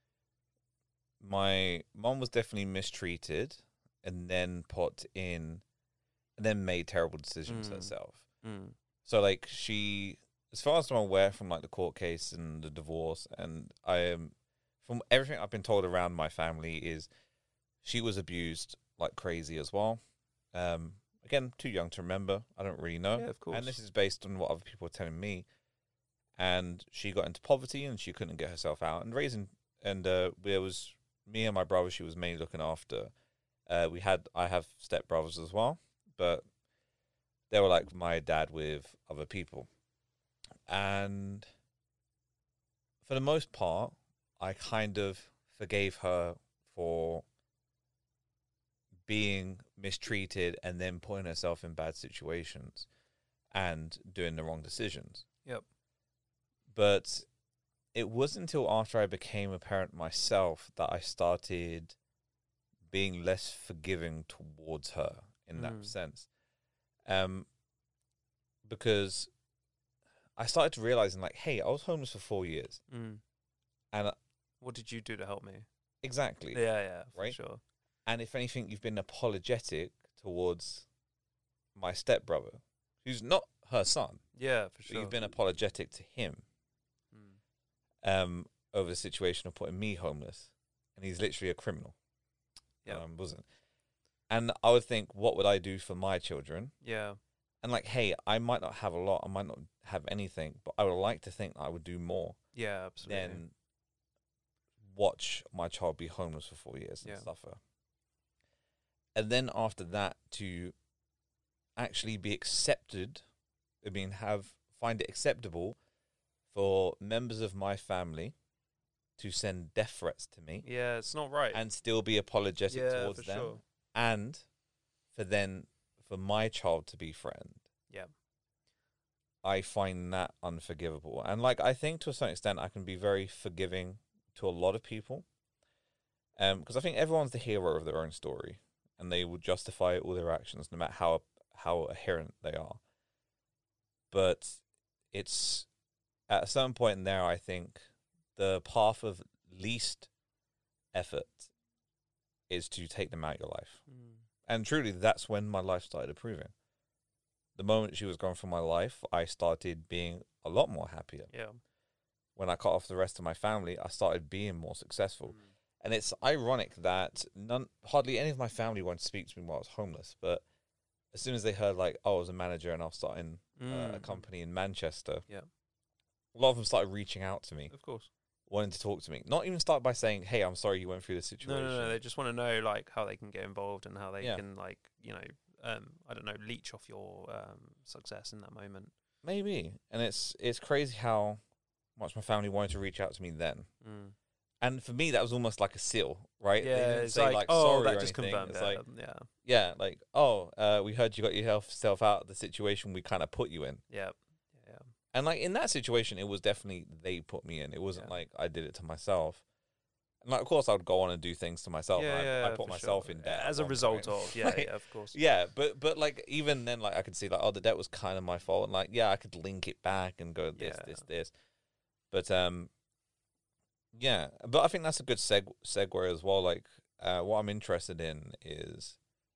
my mom was definitely mistreated and then put in and then made terrible decisions herself. So, like, she, as far as I'm aware from, like, the court case and the divorce, and I am, from everything I've been told around my family, is she was abused like crazy as well. Again, too young to remember. I don't really know. Yeah, of course. And this is based on what other people are telling me. And she got into poverty and she couldn't get herself out. And there was me and my brother she was mainly looking after. I have stepbrothers as well, but they were like my dad with other people. And for the most part, I kind of forgave her for being mistreated and then putting herself in bad situations and doing the wrong decisions. Yep. But it wasn't until after I became a parent myself that I started being less forgiving towards her in that sense. Because I started to realize, like, hey, I was homeless for 4 years. And what did you do to help me? Exactly. Yeah, for right? sure. And if anything, you've been apologetic towards my stepbrother, who's not her son. Yeah, for sure. But you've been apologetic to him over the situation of putting me homeless. And he's literally a criminal. Yeah. Wasn't. And I would think, what would I do for my children? Yeah. And like, hey, I might not have a lot, I might not have anything, but I would like to think I would do more. Yeah, absolutely. Than watch my child be homeless for 4 years and suffer. And then after that, to actually be accepted, find it acceptable for members of my family to send death threats to me. Yeah, it's not right. And still be apologetic towards them. Sure. And for my child to be threatened. Yeah. I find that unforgivable. And like, I think to a certain extent, I can be very forgiving to a lot of people. Because I think everyone's the hero of their own story. And they will justify all their actions, no matter how adherent they are. But it's at a certain point in there, I think the path of least effort is to take them out of your life. And truly, that's when my life started improving. The moment she was gone from my life, I started being a lot more happier. Yeah. When I cut off the rest of my family, I started being more successful. And it's ironic that hardly any of my family wanted to speak to me while I was homeless. But as soon as they heard, like, I was a manager and I was starting a company in Manchester, a lot of them started reaching out to me. Of course. Wanting to talk to me. Not even start by saying, hey, I'm sorry you went through this situation. No. They just want to know, like, how they can get involved and how they can, like, I don't know, leech off your success in that moment. Maybe. And it's crazy how much my family wanted to reach out to me then. And for me, that was almost like a seal, right? Yeah, they didn't it's say, like, sorry that or just anything. confirmed It's it. like, yeah, like, we heard you got yourself out of the situation we kind of put you in. Yeah. And like in that situation, it was definitely they put me in. It wasn't like I did it to myself. And like, of course, I would go on and do things to myself. Yeah, And yeah, I put for myself sure. in debt As at a one result point. of, yeah, Like, yeah, of course. yeah, but like even then, like I could see like, oh, the debt was kind of my fault, and like, yeah, I could link it back and go this. But yeah, but I think that's a good segue as well. Like, what I'm interested in is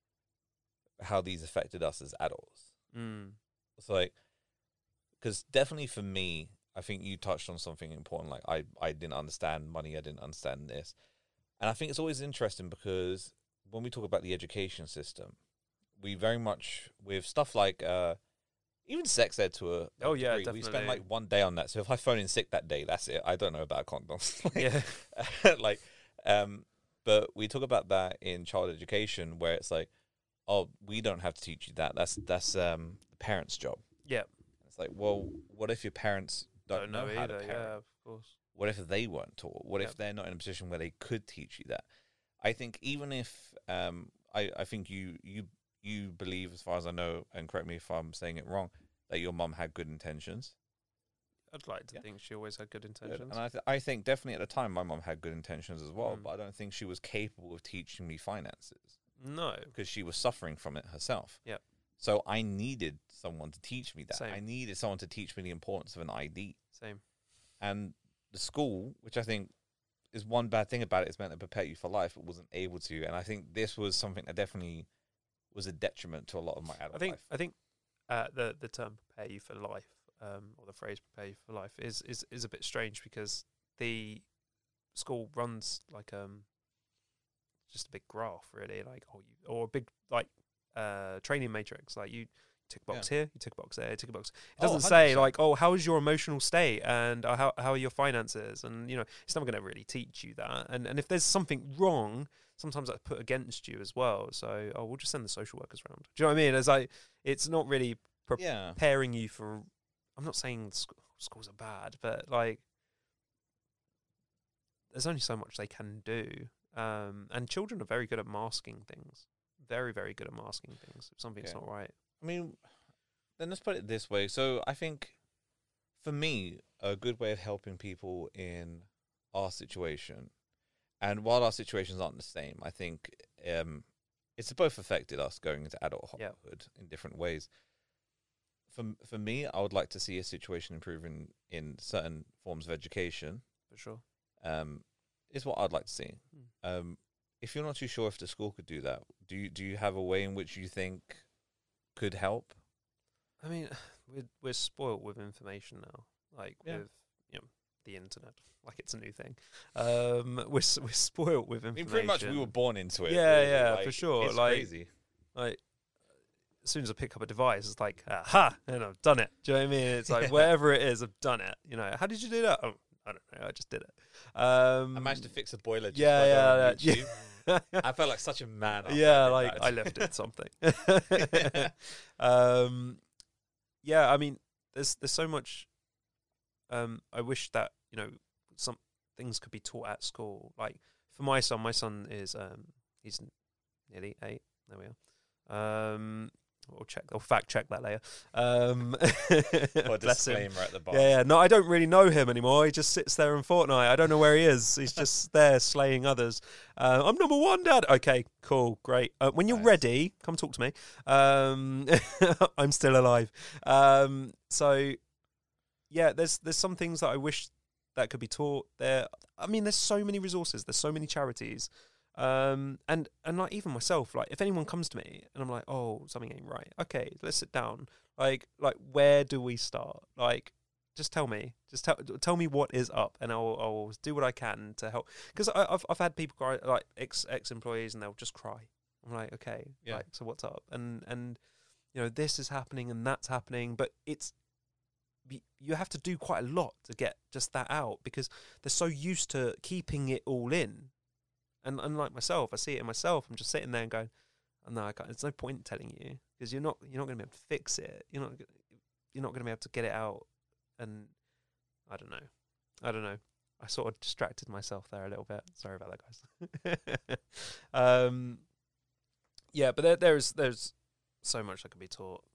how these affected us as adults. Mm. So like, because definitely for me, I think you touched on something important. Like I didn't understand money. I didn't understand this. And I think it's always interesting because when we talk about the education system, we very much, with stuff like even sex ed to a Oh, yeah, degree, we spend definitely. like one day on that. So if I phone in sick that day, that's it. I don't know about condoms. Yeah. Like, but we talk about that in child education where it's like, oh, we don't have to teach you that. That's the parents' job. Yeah. It's like, well, what if your parents don't know how to either. parent? Yeah, of course. What if they weren't taught? What Yep. if they're not in a position where they could teach you that? I think even if I think you believe, as far as I know, and correct me if I'm saying it wrong, that your mum had good intentions. I'd like to think she always had good intentions. And I think definitely at the time my mum had good intentions as well, Mm. but I don't think she was capable of teaching me finances No. because she was suffering from it herself. Yep. So I needed someone to teach me that. Same. I needed someone to teach me the importance of an ID. Same. And the school, which I think is one bad thing about it, is meant to prepare you for life, it wasn't able to. And I think this was something that definitely was a detriment to a lot of my adult life. I think the term "prepare you for life" or the phrase "prepare you for life" is a bit strange because the school runs like just a big graph, really, like or a big like training matrix. Like you tick a box here, you tick a box there, you tick a box. It doesn't say 100%. like, oh, how is your emotional state and how are your finances, and it's never going to really teach you that. And if there's something wrong, sometimes that's put against you as well. So we'll just send the social workers round. Do you know what I mean? As it's not really preparing you for. I'm not saying schools are bad, but like there's only so much they can do. And children are very good at masking things. Very, very good at masking things if something's not right. I mean, then let's put it this way. So I think, for me, a good way of helping people in our situation, and while our situations aren't the same, I think it's both affected us going into adulthood in different ways. For me, I would like to see a situation improve in certain forms of education. For sure. Is what I'd like to see. If you're not too sure if the school could do that, do you have a way in which you think could help? I mean, we're spoilt with information now, like with the internet, like it's a new thing. We're spoilt with information. I mean, pretty much we were born into it. Yeah, really. yeah, like, for sure. It's like, crazy. Like as soon as I pick up a device, it's like, aha, and I've done it. Do you know what I mean? It's like wherever it is, I've done it. How did you do that? Oh, I don't know. I just did it. I managed to fix a boiler. Just yeah. I felt like such a man. Yeah, like I lifted something. Yeah, I mean, there's so much. I wish that some things could be taught at school. Like for my son is he's nearly 8. There we are. We'll fact check that later. Or disclaimer at the bottom. Yeah. No, I don't really know him anymore. He just sits there in Fortnite. I don't know where he is. He's just there slaying others. I'm number 1, Dad. Okay, cool, great. When you're ready, come talk to me. I'm still alive. So yeah, there's some things that I wish that could be taught there. I mean, there's so many resources. There's so many charities. And like even myself, like if anyone comes to me and I'm like, oh, something ain't right. Okay, let's sit down. Like where do we start? Like, just tell me. Just tell me what is up, and I'll do what I can to help. Because I've had people cry, like ex employees, and they'll just cry. I'm like, okay, like, so what's up? And this is happening and that's happening, but you have to do quite a lot to get just that out because they're so used to keeping it all in. And unlike myself, I see it in myself. I'm just sitting there and going, oh, "No, I can't. There's no point in telling you because you're not going to be able to fix it. You're not going to be able to get it out." And I don't know. I sort of distracted myself there a little bit. Sorry about that, guys. Yeah, but there's so much that can be taught,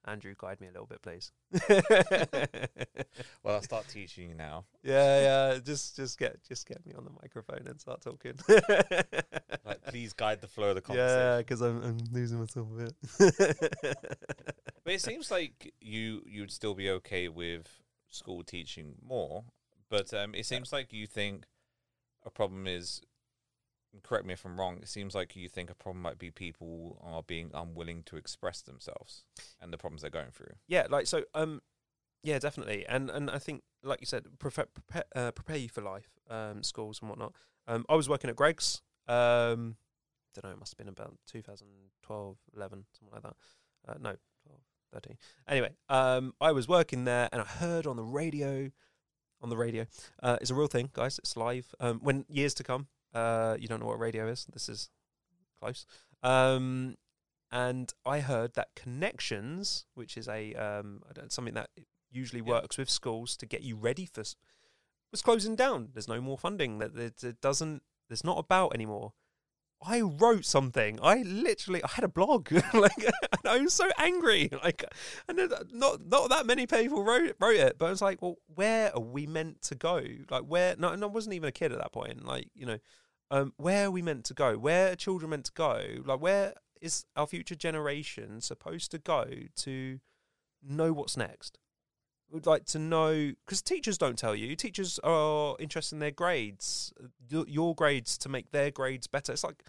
Andrew, guide me a little bit, please. Well, I'll start teaching you now. Yeah. Just get me on the microphone and start talking. Like, please guide the flow of the conversation. Yeah, because I'm losing myself a bit. But it seems like you'd still be okay with school teaching more, but it seems like you think a problem is, correct me if I'm wrong, it seems like you think a problem might be people are being unwilling to express themselves and the problems they're going through. Yeah, like, so, yeah, definitely. And I think, like you said, prepare you for life, schools and whatnot. I was working at Greg's, don't know, it must have been about 2012, 11, something like that. No, 12, 13. Anyway, I was working there and I heard on the radio, it's a real thing, guys, it's live. When years to come, you don't know what radio is, this is close. And I heard that Connections, which is something that usually works with schools to get you ready for, was closing down. There's no more funding. There's not about anymore. I wrote something. I had a blog. Like, and I was so angry. Like, and not that many people wrote it. But I was like, well, where are we meant to go? Like, where? No, and I wasn't even a kid at that point. Like, where are we meant to go? Where are children meant to go? Like, where is our future generation supposed to go to know what's next? Would like to know, because teachers don't tell you. Teachers are interested in their grades, your grades, to make their grades better. It's like,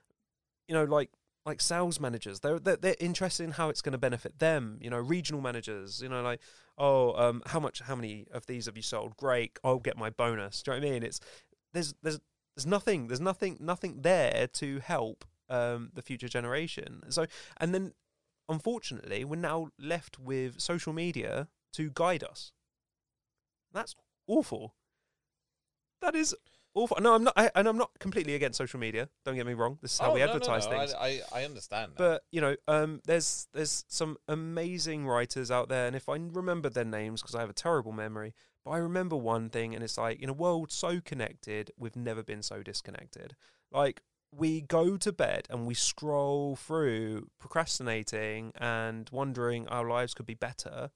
like sales managers. They're interested in how it's going to benefit them. Regional managers. Like, how many of these have you sold? Great, I'll get my bonus. Do you know what I mean? It's there's nothing there to help the future generation. So, and then unfortunately, we're now left with social media to guide us. That's awful. That is awful. No, I'm not. I'm not completely against social media. Don't get me wrong. This is how we advertise things. I understand that. But there's some amazing writers out there, and if I remember their names, because I have a terrible memory, but I remember one thing, and it's like, in a world so connected, we've never been so disconnected. Like, we go to bed and we scroll through, procrastinating and wondering our lives could be better.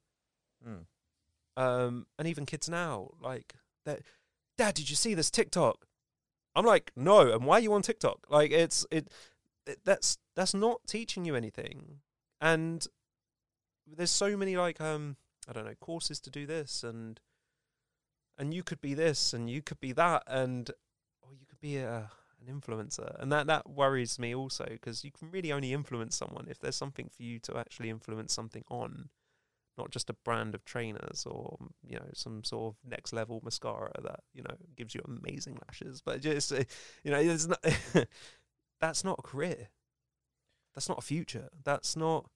And even kids now, like, Dad, did you see this TikTok? I'm like, no. And why are you on TikTok? Like, that's not teaching you anything. And there's so many, like, I don't know, courses to do this, and you could be this, and you could be that, or you could be an influencer. And that worries me also, because you can really only influence someone if there's something for you to actually influence something on. Not just a brand of trainers or, some sort of next level mascara that, gives you amazing lashes. But just, it's not, that's not a career. That's not a future. That's not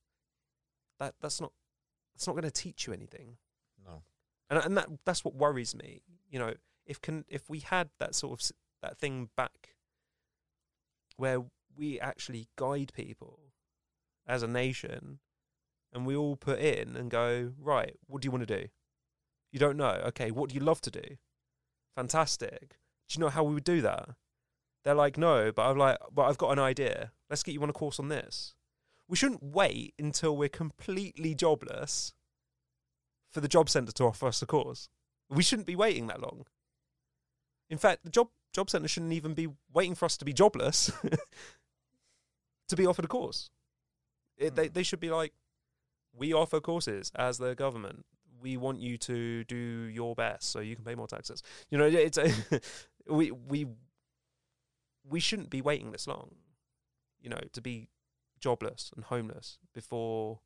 going to teach you anything. No. And that's what worries me. If we had that sort of, that thing back where we actually guide people as a nation, and we all put in and go, right, what do you want to do? You don't know. Okay, what do you love to do? Fantastic. Do you know how we would do that? They're like, no, but I've got an idea. Let's get you on a course on this. We shouldn't wait until we're completely jobless for the job centre to offer us a course. We shouldn't be waiting that long. In fact, the job centre shouldn't even be waiting for us to be jobless to be offered a course. They should be like, we offer courses as the government. We want you to do your best so you can pay more taxes. It's we shouldn't be waiting this long, to be jobless and homeless before,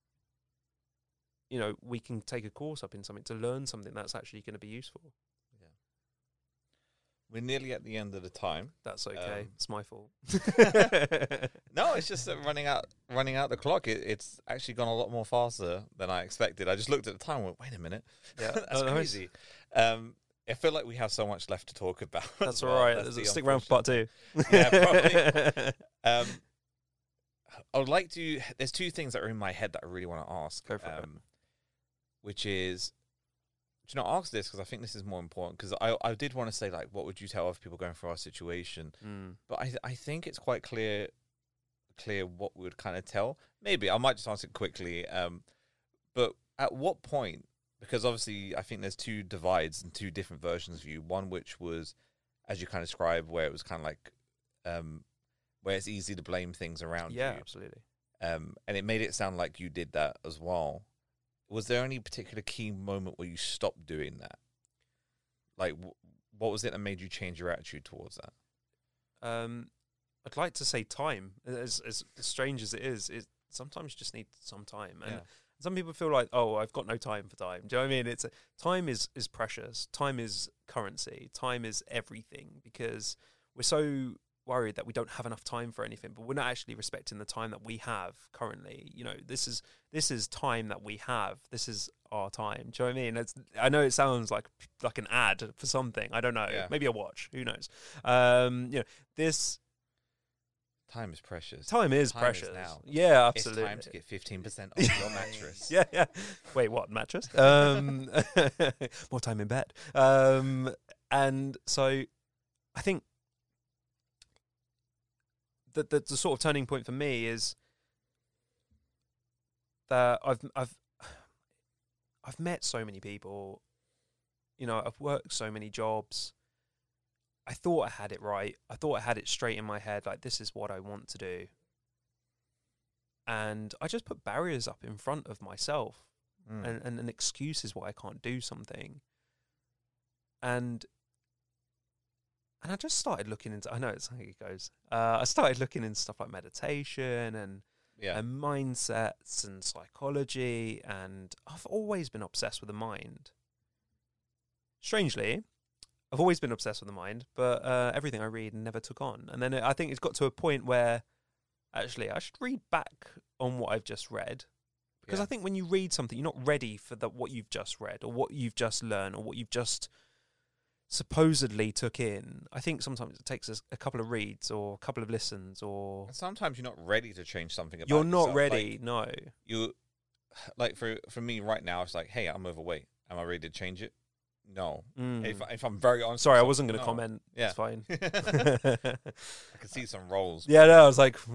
we can take a course up in something to learn something that's actually going to be useful. Yeah. We're nearly at the end of the time. That's okay. It's my fault. No, it's just running out the clock. It's actually gone a lot more faster than I expected. I just looked at the time and went, wait a minute. Yeah, that's crazy. I feel like we have so much left to talk about. That's all right. Stick around for part 2. Yeah, probably. I would like to... There's 2 things that are in my head that I really want to ask. Go for it. Which is... Do you not ask this because I think this is more important, because I did want to say, like, what would you tell other people going through our situation? But I think it's quite clear what we would kind of tell. Maybe I might just answer it quickly. But at what point, because obviously I think there's two divides and two different versions of you. One which was, as you kind of described, where it was kind of like, where it's easy to blame things around you. Yeah, absolutely. And it made it sound like you did that as well. Was there any particular key moment where you stopped doing that? Like, what was it that made you change your attitude towards that? I'd like to say time. As strange as it is, sometimes you just need some time. And some people feel like, oh, I've got no time for time. Do you know what I mean? Time is precious. Time is currency. Time is everything, because we're so worried that we don't have enough time for anything, but we're not actually respecting the time that we have currently. You know, this is time that we have. This is our time. Do you know what I mean? I know it sounds like an ad for something. I don't know. Yeah. Maybe a watch. Who knows? This time is precious. Time is precious. Is now. Yeah, absolutely. It's time to get 15% off your mattress. Yeah. Wait, what mattress? More time in bed. And so, I think the sort of turning point for me is that I've met so many people. You know, I've worked so many jobs. I thought I had it right. I thought I had it straight in my head, like, this is what I want to do. And I just put barriers up in front of myself and excuses why I can't do something. And I just started looking into, I know it's how it goes. I started looking into stuff like meditation and mindsets and psychology. And I've always been obsessed with the mind. Strangely, I've always been obsessed with the mind, but everything I read never took on. And then I think it's got to a point where actually I should read back on what I've just read. Because I think when you read something, you're not ready for what you've just read or what you've just learned or what you've just supposedly took in. I think sometimes it takes a couple of reads or a couple of listens, or and sometimes you're not ready to change something about you're not yourself. ready. Like, no, you like for me right now, it's like, hey, I'm overweight. Am I ready to change it? No. If I'm very honest, sorry, I wasn't going to comment. Yeah, it's fine. I can see some rolls. Yeah, no, I was like,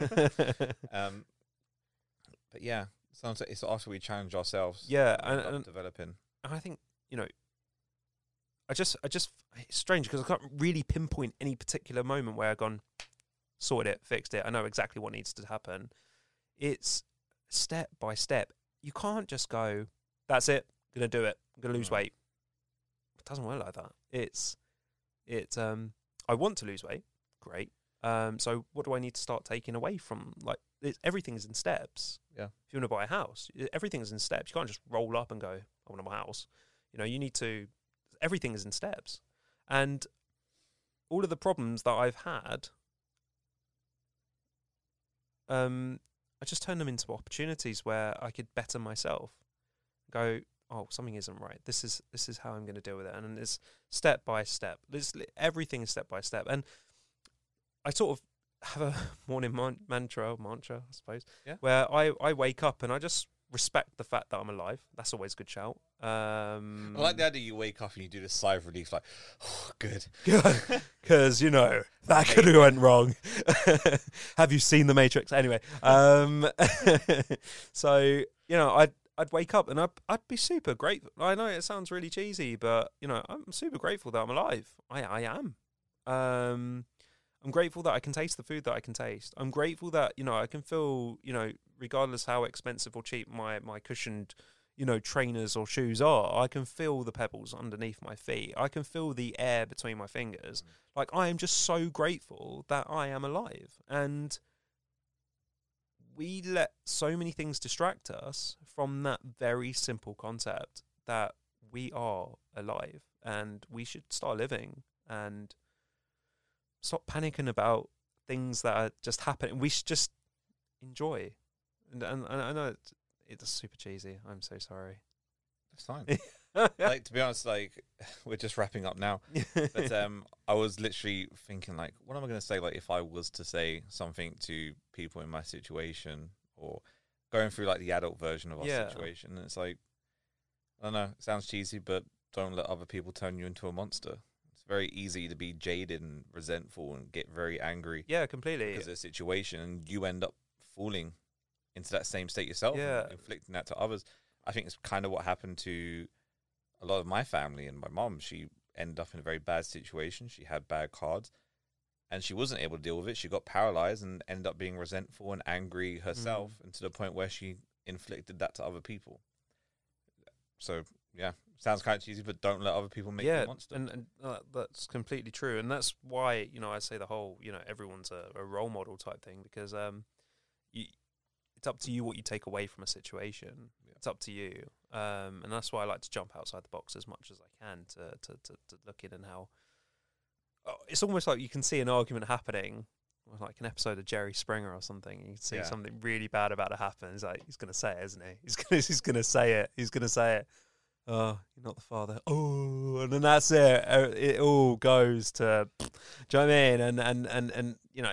but yeah, sometimes it's after we challenge ourselves. Yeah, and developing. And I think, you know, I just it's strange because I can't really pinpoint any particular moment where I've gone, sorted it, fixed it. I know exactly what needs to happen. It's step by step. You can't just go, that's it, gonna do it, I'm gonna lose weight. It doesn't work like that. I want to lose weight, great. So what do I need to start taking away from, like, everything is in steps. Yeah. If you want to buy a house, everything is in steps. You can't just roll up and go, I want to buy a house. You know, you need to, everything is in steps. And all of the problems that I've had, I just turn them into opportunities where I could better myself. Go, oh, something isn't right. This is how I'm going to deal with it. And it's step by step. Everything is step by step. And I sort of have a morning mantra, I suppose, where I wake up and I just respect the fact that I'm alive. That's always a good shout. I like the idea you wake up and you do this sigh of relief, like, oh, good. Because, you know, that could have went wrong. Have you seen The Matrix? Anyway, so, you know, I'd wake up and I'd be super grateful. I know it sounds really cheesy, but, you know, I'm super grateful that I'm alive. I am. I'm grateful that I can taste the food that I can taste. I'm grateful that, you know, I can feel, you know, regardless how expensive or cheap my cushioned, you know, trainers or shoes are, I can feel the pebbles underneath my feet. I can feel the air between my fingers. Like, I am just so grateful that I am alive. And we let so many things distract us from that very simple concept that we are alive and we should start living and stop panicking about things that are just happening. We should just enjoy. And I know it's super cheesy. I'm so sorry. That's fine. Like, to be honest, like, we're just wrapping up now. But I was literally thinking, like, what am I going to say? Like, if I was to say something to people in my situation or going through, like, the adult version of our situation. And it's like, I don't know, it sounds cheesy, but don't let other people turn you into a monster. Very easy to be jaded and resentful and get very angry. Yeah, completely. Because of the situation, and you end up falling into that same state yourself, and inflicting that to others. I think it's kind of what happened to a lot of my family and my mom. She ended up in a very bad situation. She had bad cards, and she wasn't able to deal with it. She got paralyzed and ended up being resentful and angry herself, and to the point where she inflicted that to other people. So, yeah, sounds kind of cheesy, but don't let other people make you a monster. And that's completely true. And that's why, I say the whole, everyone's a role model type thing, because it's up to you what you take away from a situation. Yeah. It's up to you. And that's why I like to jump outside the box as much as I can to look in and how... it's almost like you can see an argument happening, like an episode of Jerry Springer or something. You can see something really bad about to happen. It's like, he's going to say it, isn't he? He's going to say it. He's going to say it. Oh, you're not the father. Oh, and then that's it. It all goes to, do you know what I mean? And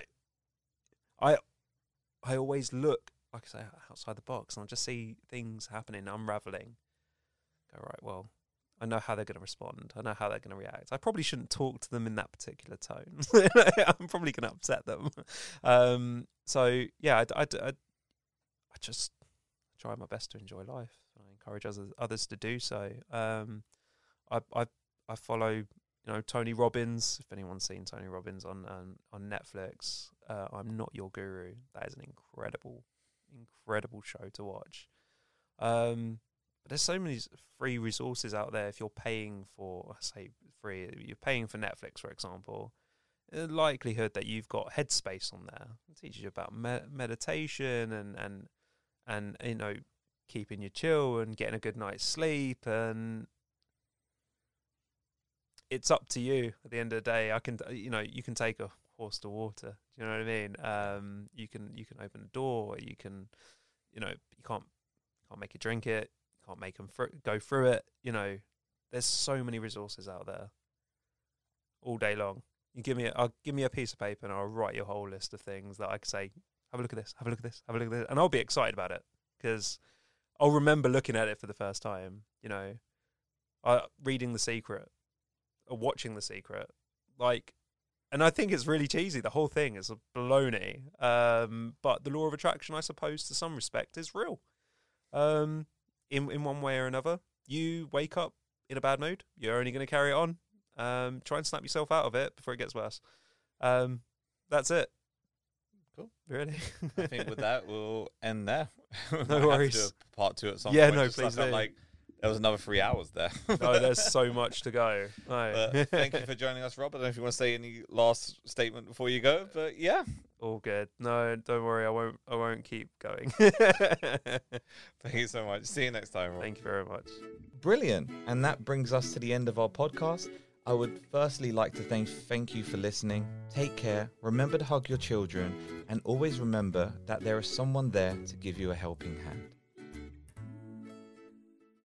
I always look, like I say, outside the box, and I just see things happening, unraveling. Go, right, well, I know how they're going to respond. I know how they're going to react. I probably shouldn't talk to them in that particular tone. I'm probably going to upset them. So yeah, I just try my best to enjoy life. I encourage others to do so. I follow Tony Robbins. If anyone's seen Tony Robbins on Netflix, I'm Not Your Guru. That is an incredible show to watch. But there's so many free resources out there. If you're paying for, I say free, you're paying for Netflix, for example, the likelihood that you've got Headspace on there. It teaches you about meditation and keeping you chill and getting a good night's sleep. And it's up to you at the end of the day. You can take a horse to water. Do you know what I mean? You can open a door. You can, you can't make it drink it. Can't make them go through it. There's so many resources out there all day long. You give me a piece of paper and I'll write you a whole list of things that I can say, have a look at this, have a look at this, have a look at this. And I'll be excited about it because I'll remember looking at it for the first time, reading The Secret or watching The Secret. And I think it's really cheesy. The whole thing is a baloney. But the law of attraction, I suppose, to some respect, is real. In one way or another, you wake up in a bad mood, you're only going to carry it on. Try and snap yourself out of it before it gets worse. That's it. Cool. Really? I think with that, we'll end there. No worries. Have to do a part 2 at some point. No, please do. Like there was another 3 hours there. No, there's so much to go. No. But thank you for joining us, Rob. I don't know if you want to say any last statement before you go, but yeah. All good. No, don't worry. I won't keep going. Thank you so much. See you next time, Rob. Thank you very much. Brilliant. And that brings us to the end of our podcast. I would firstly like to thank you for listening. Take care. Remember to hug your children. And always remember that there is someone there to give you a helping hand.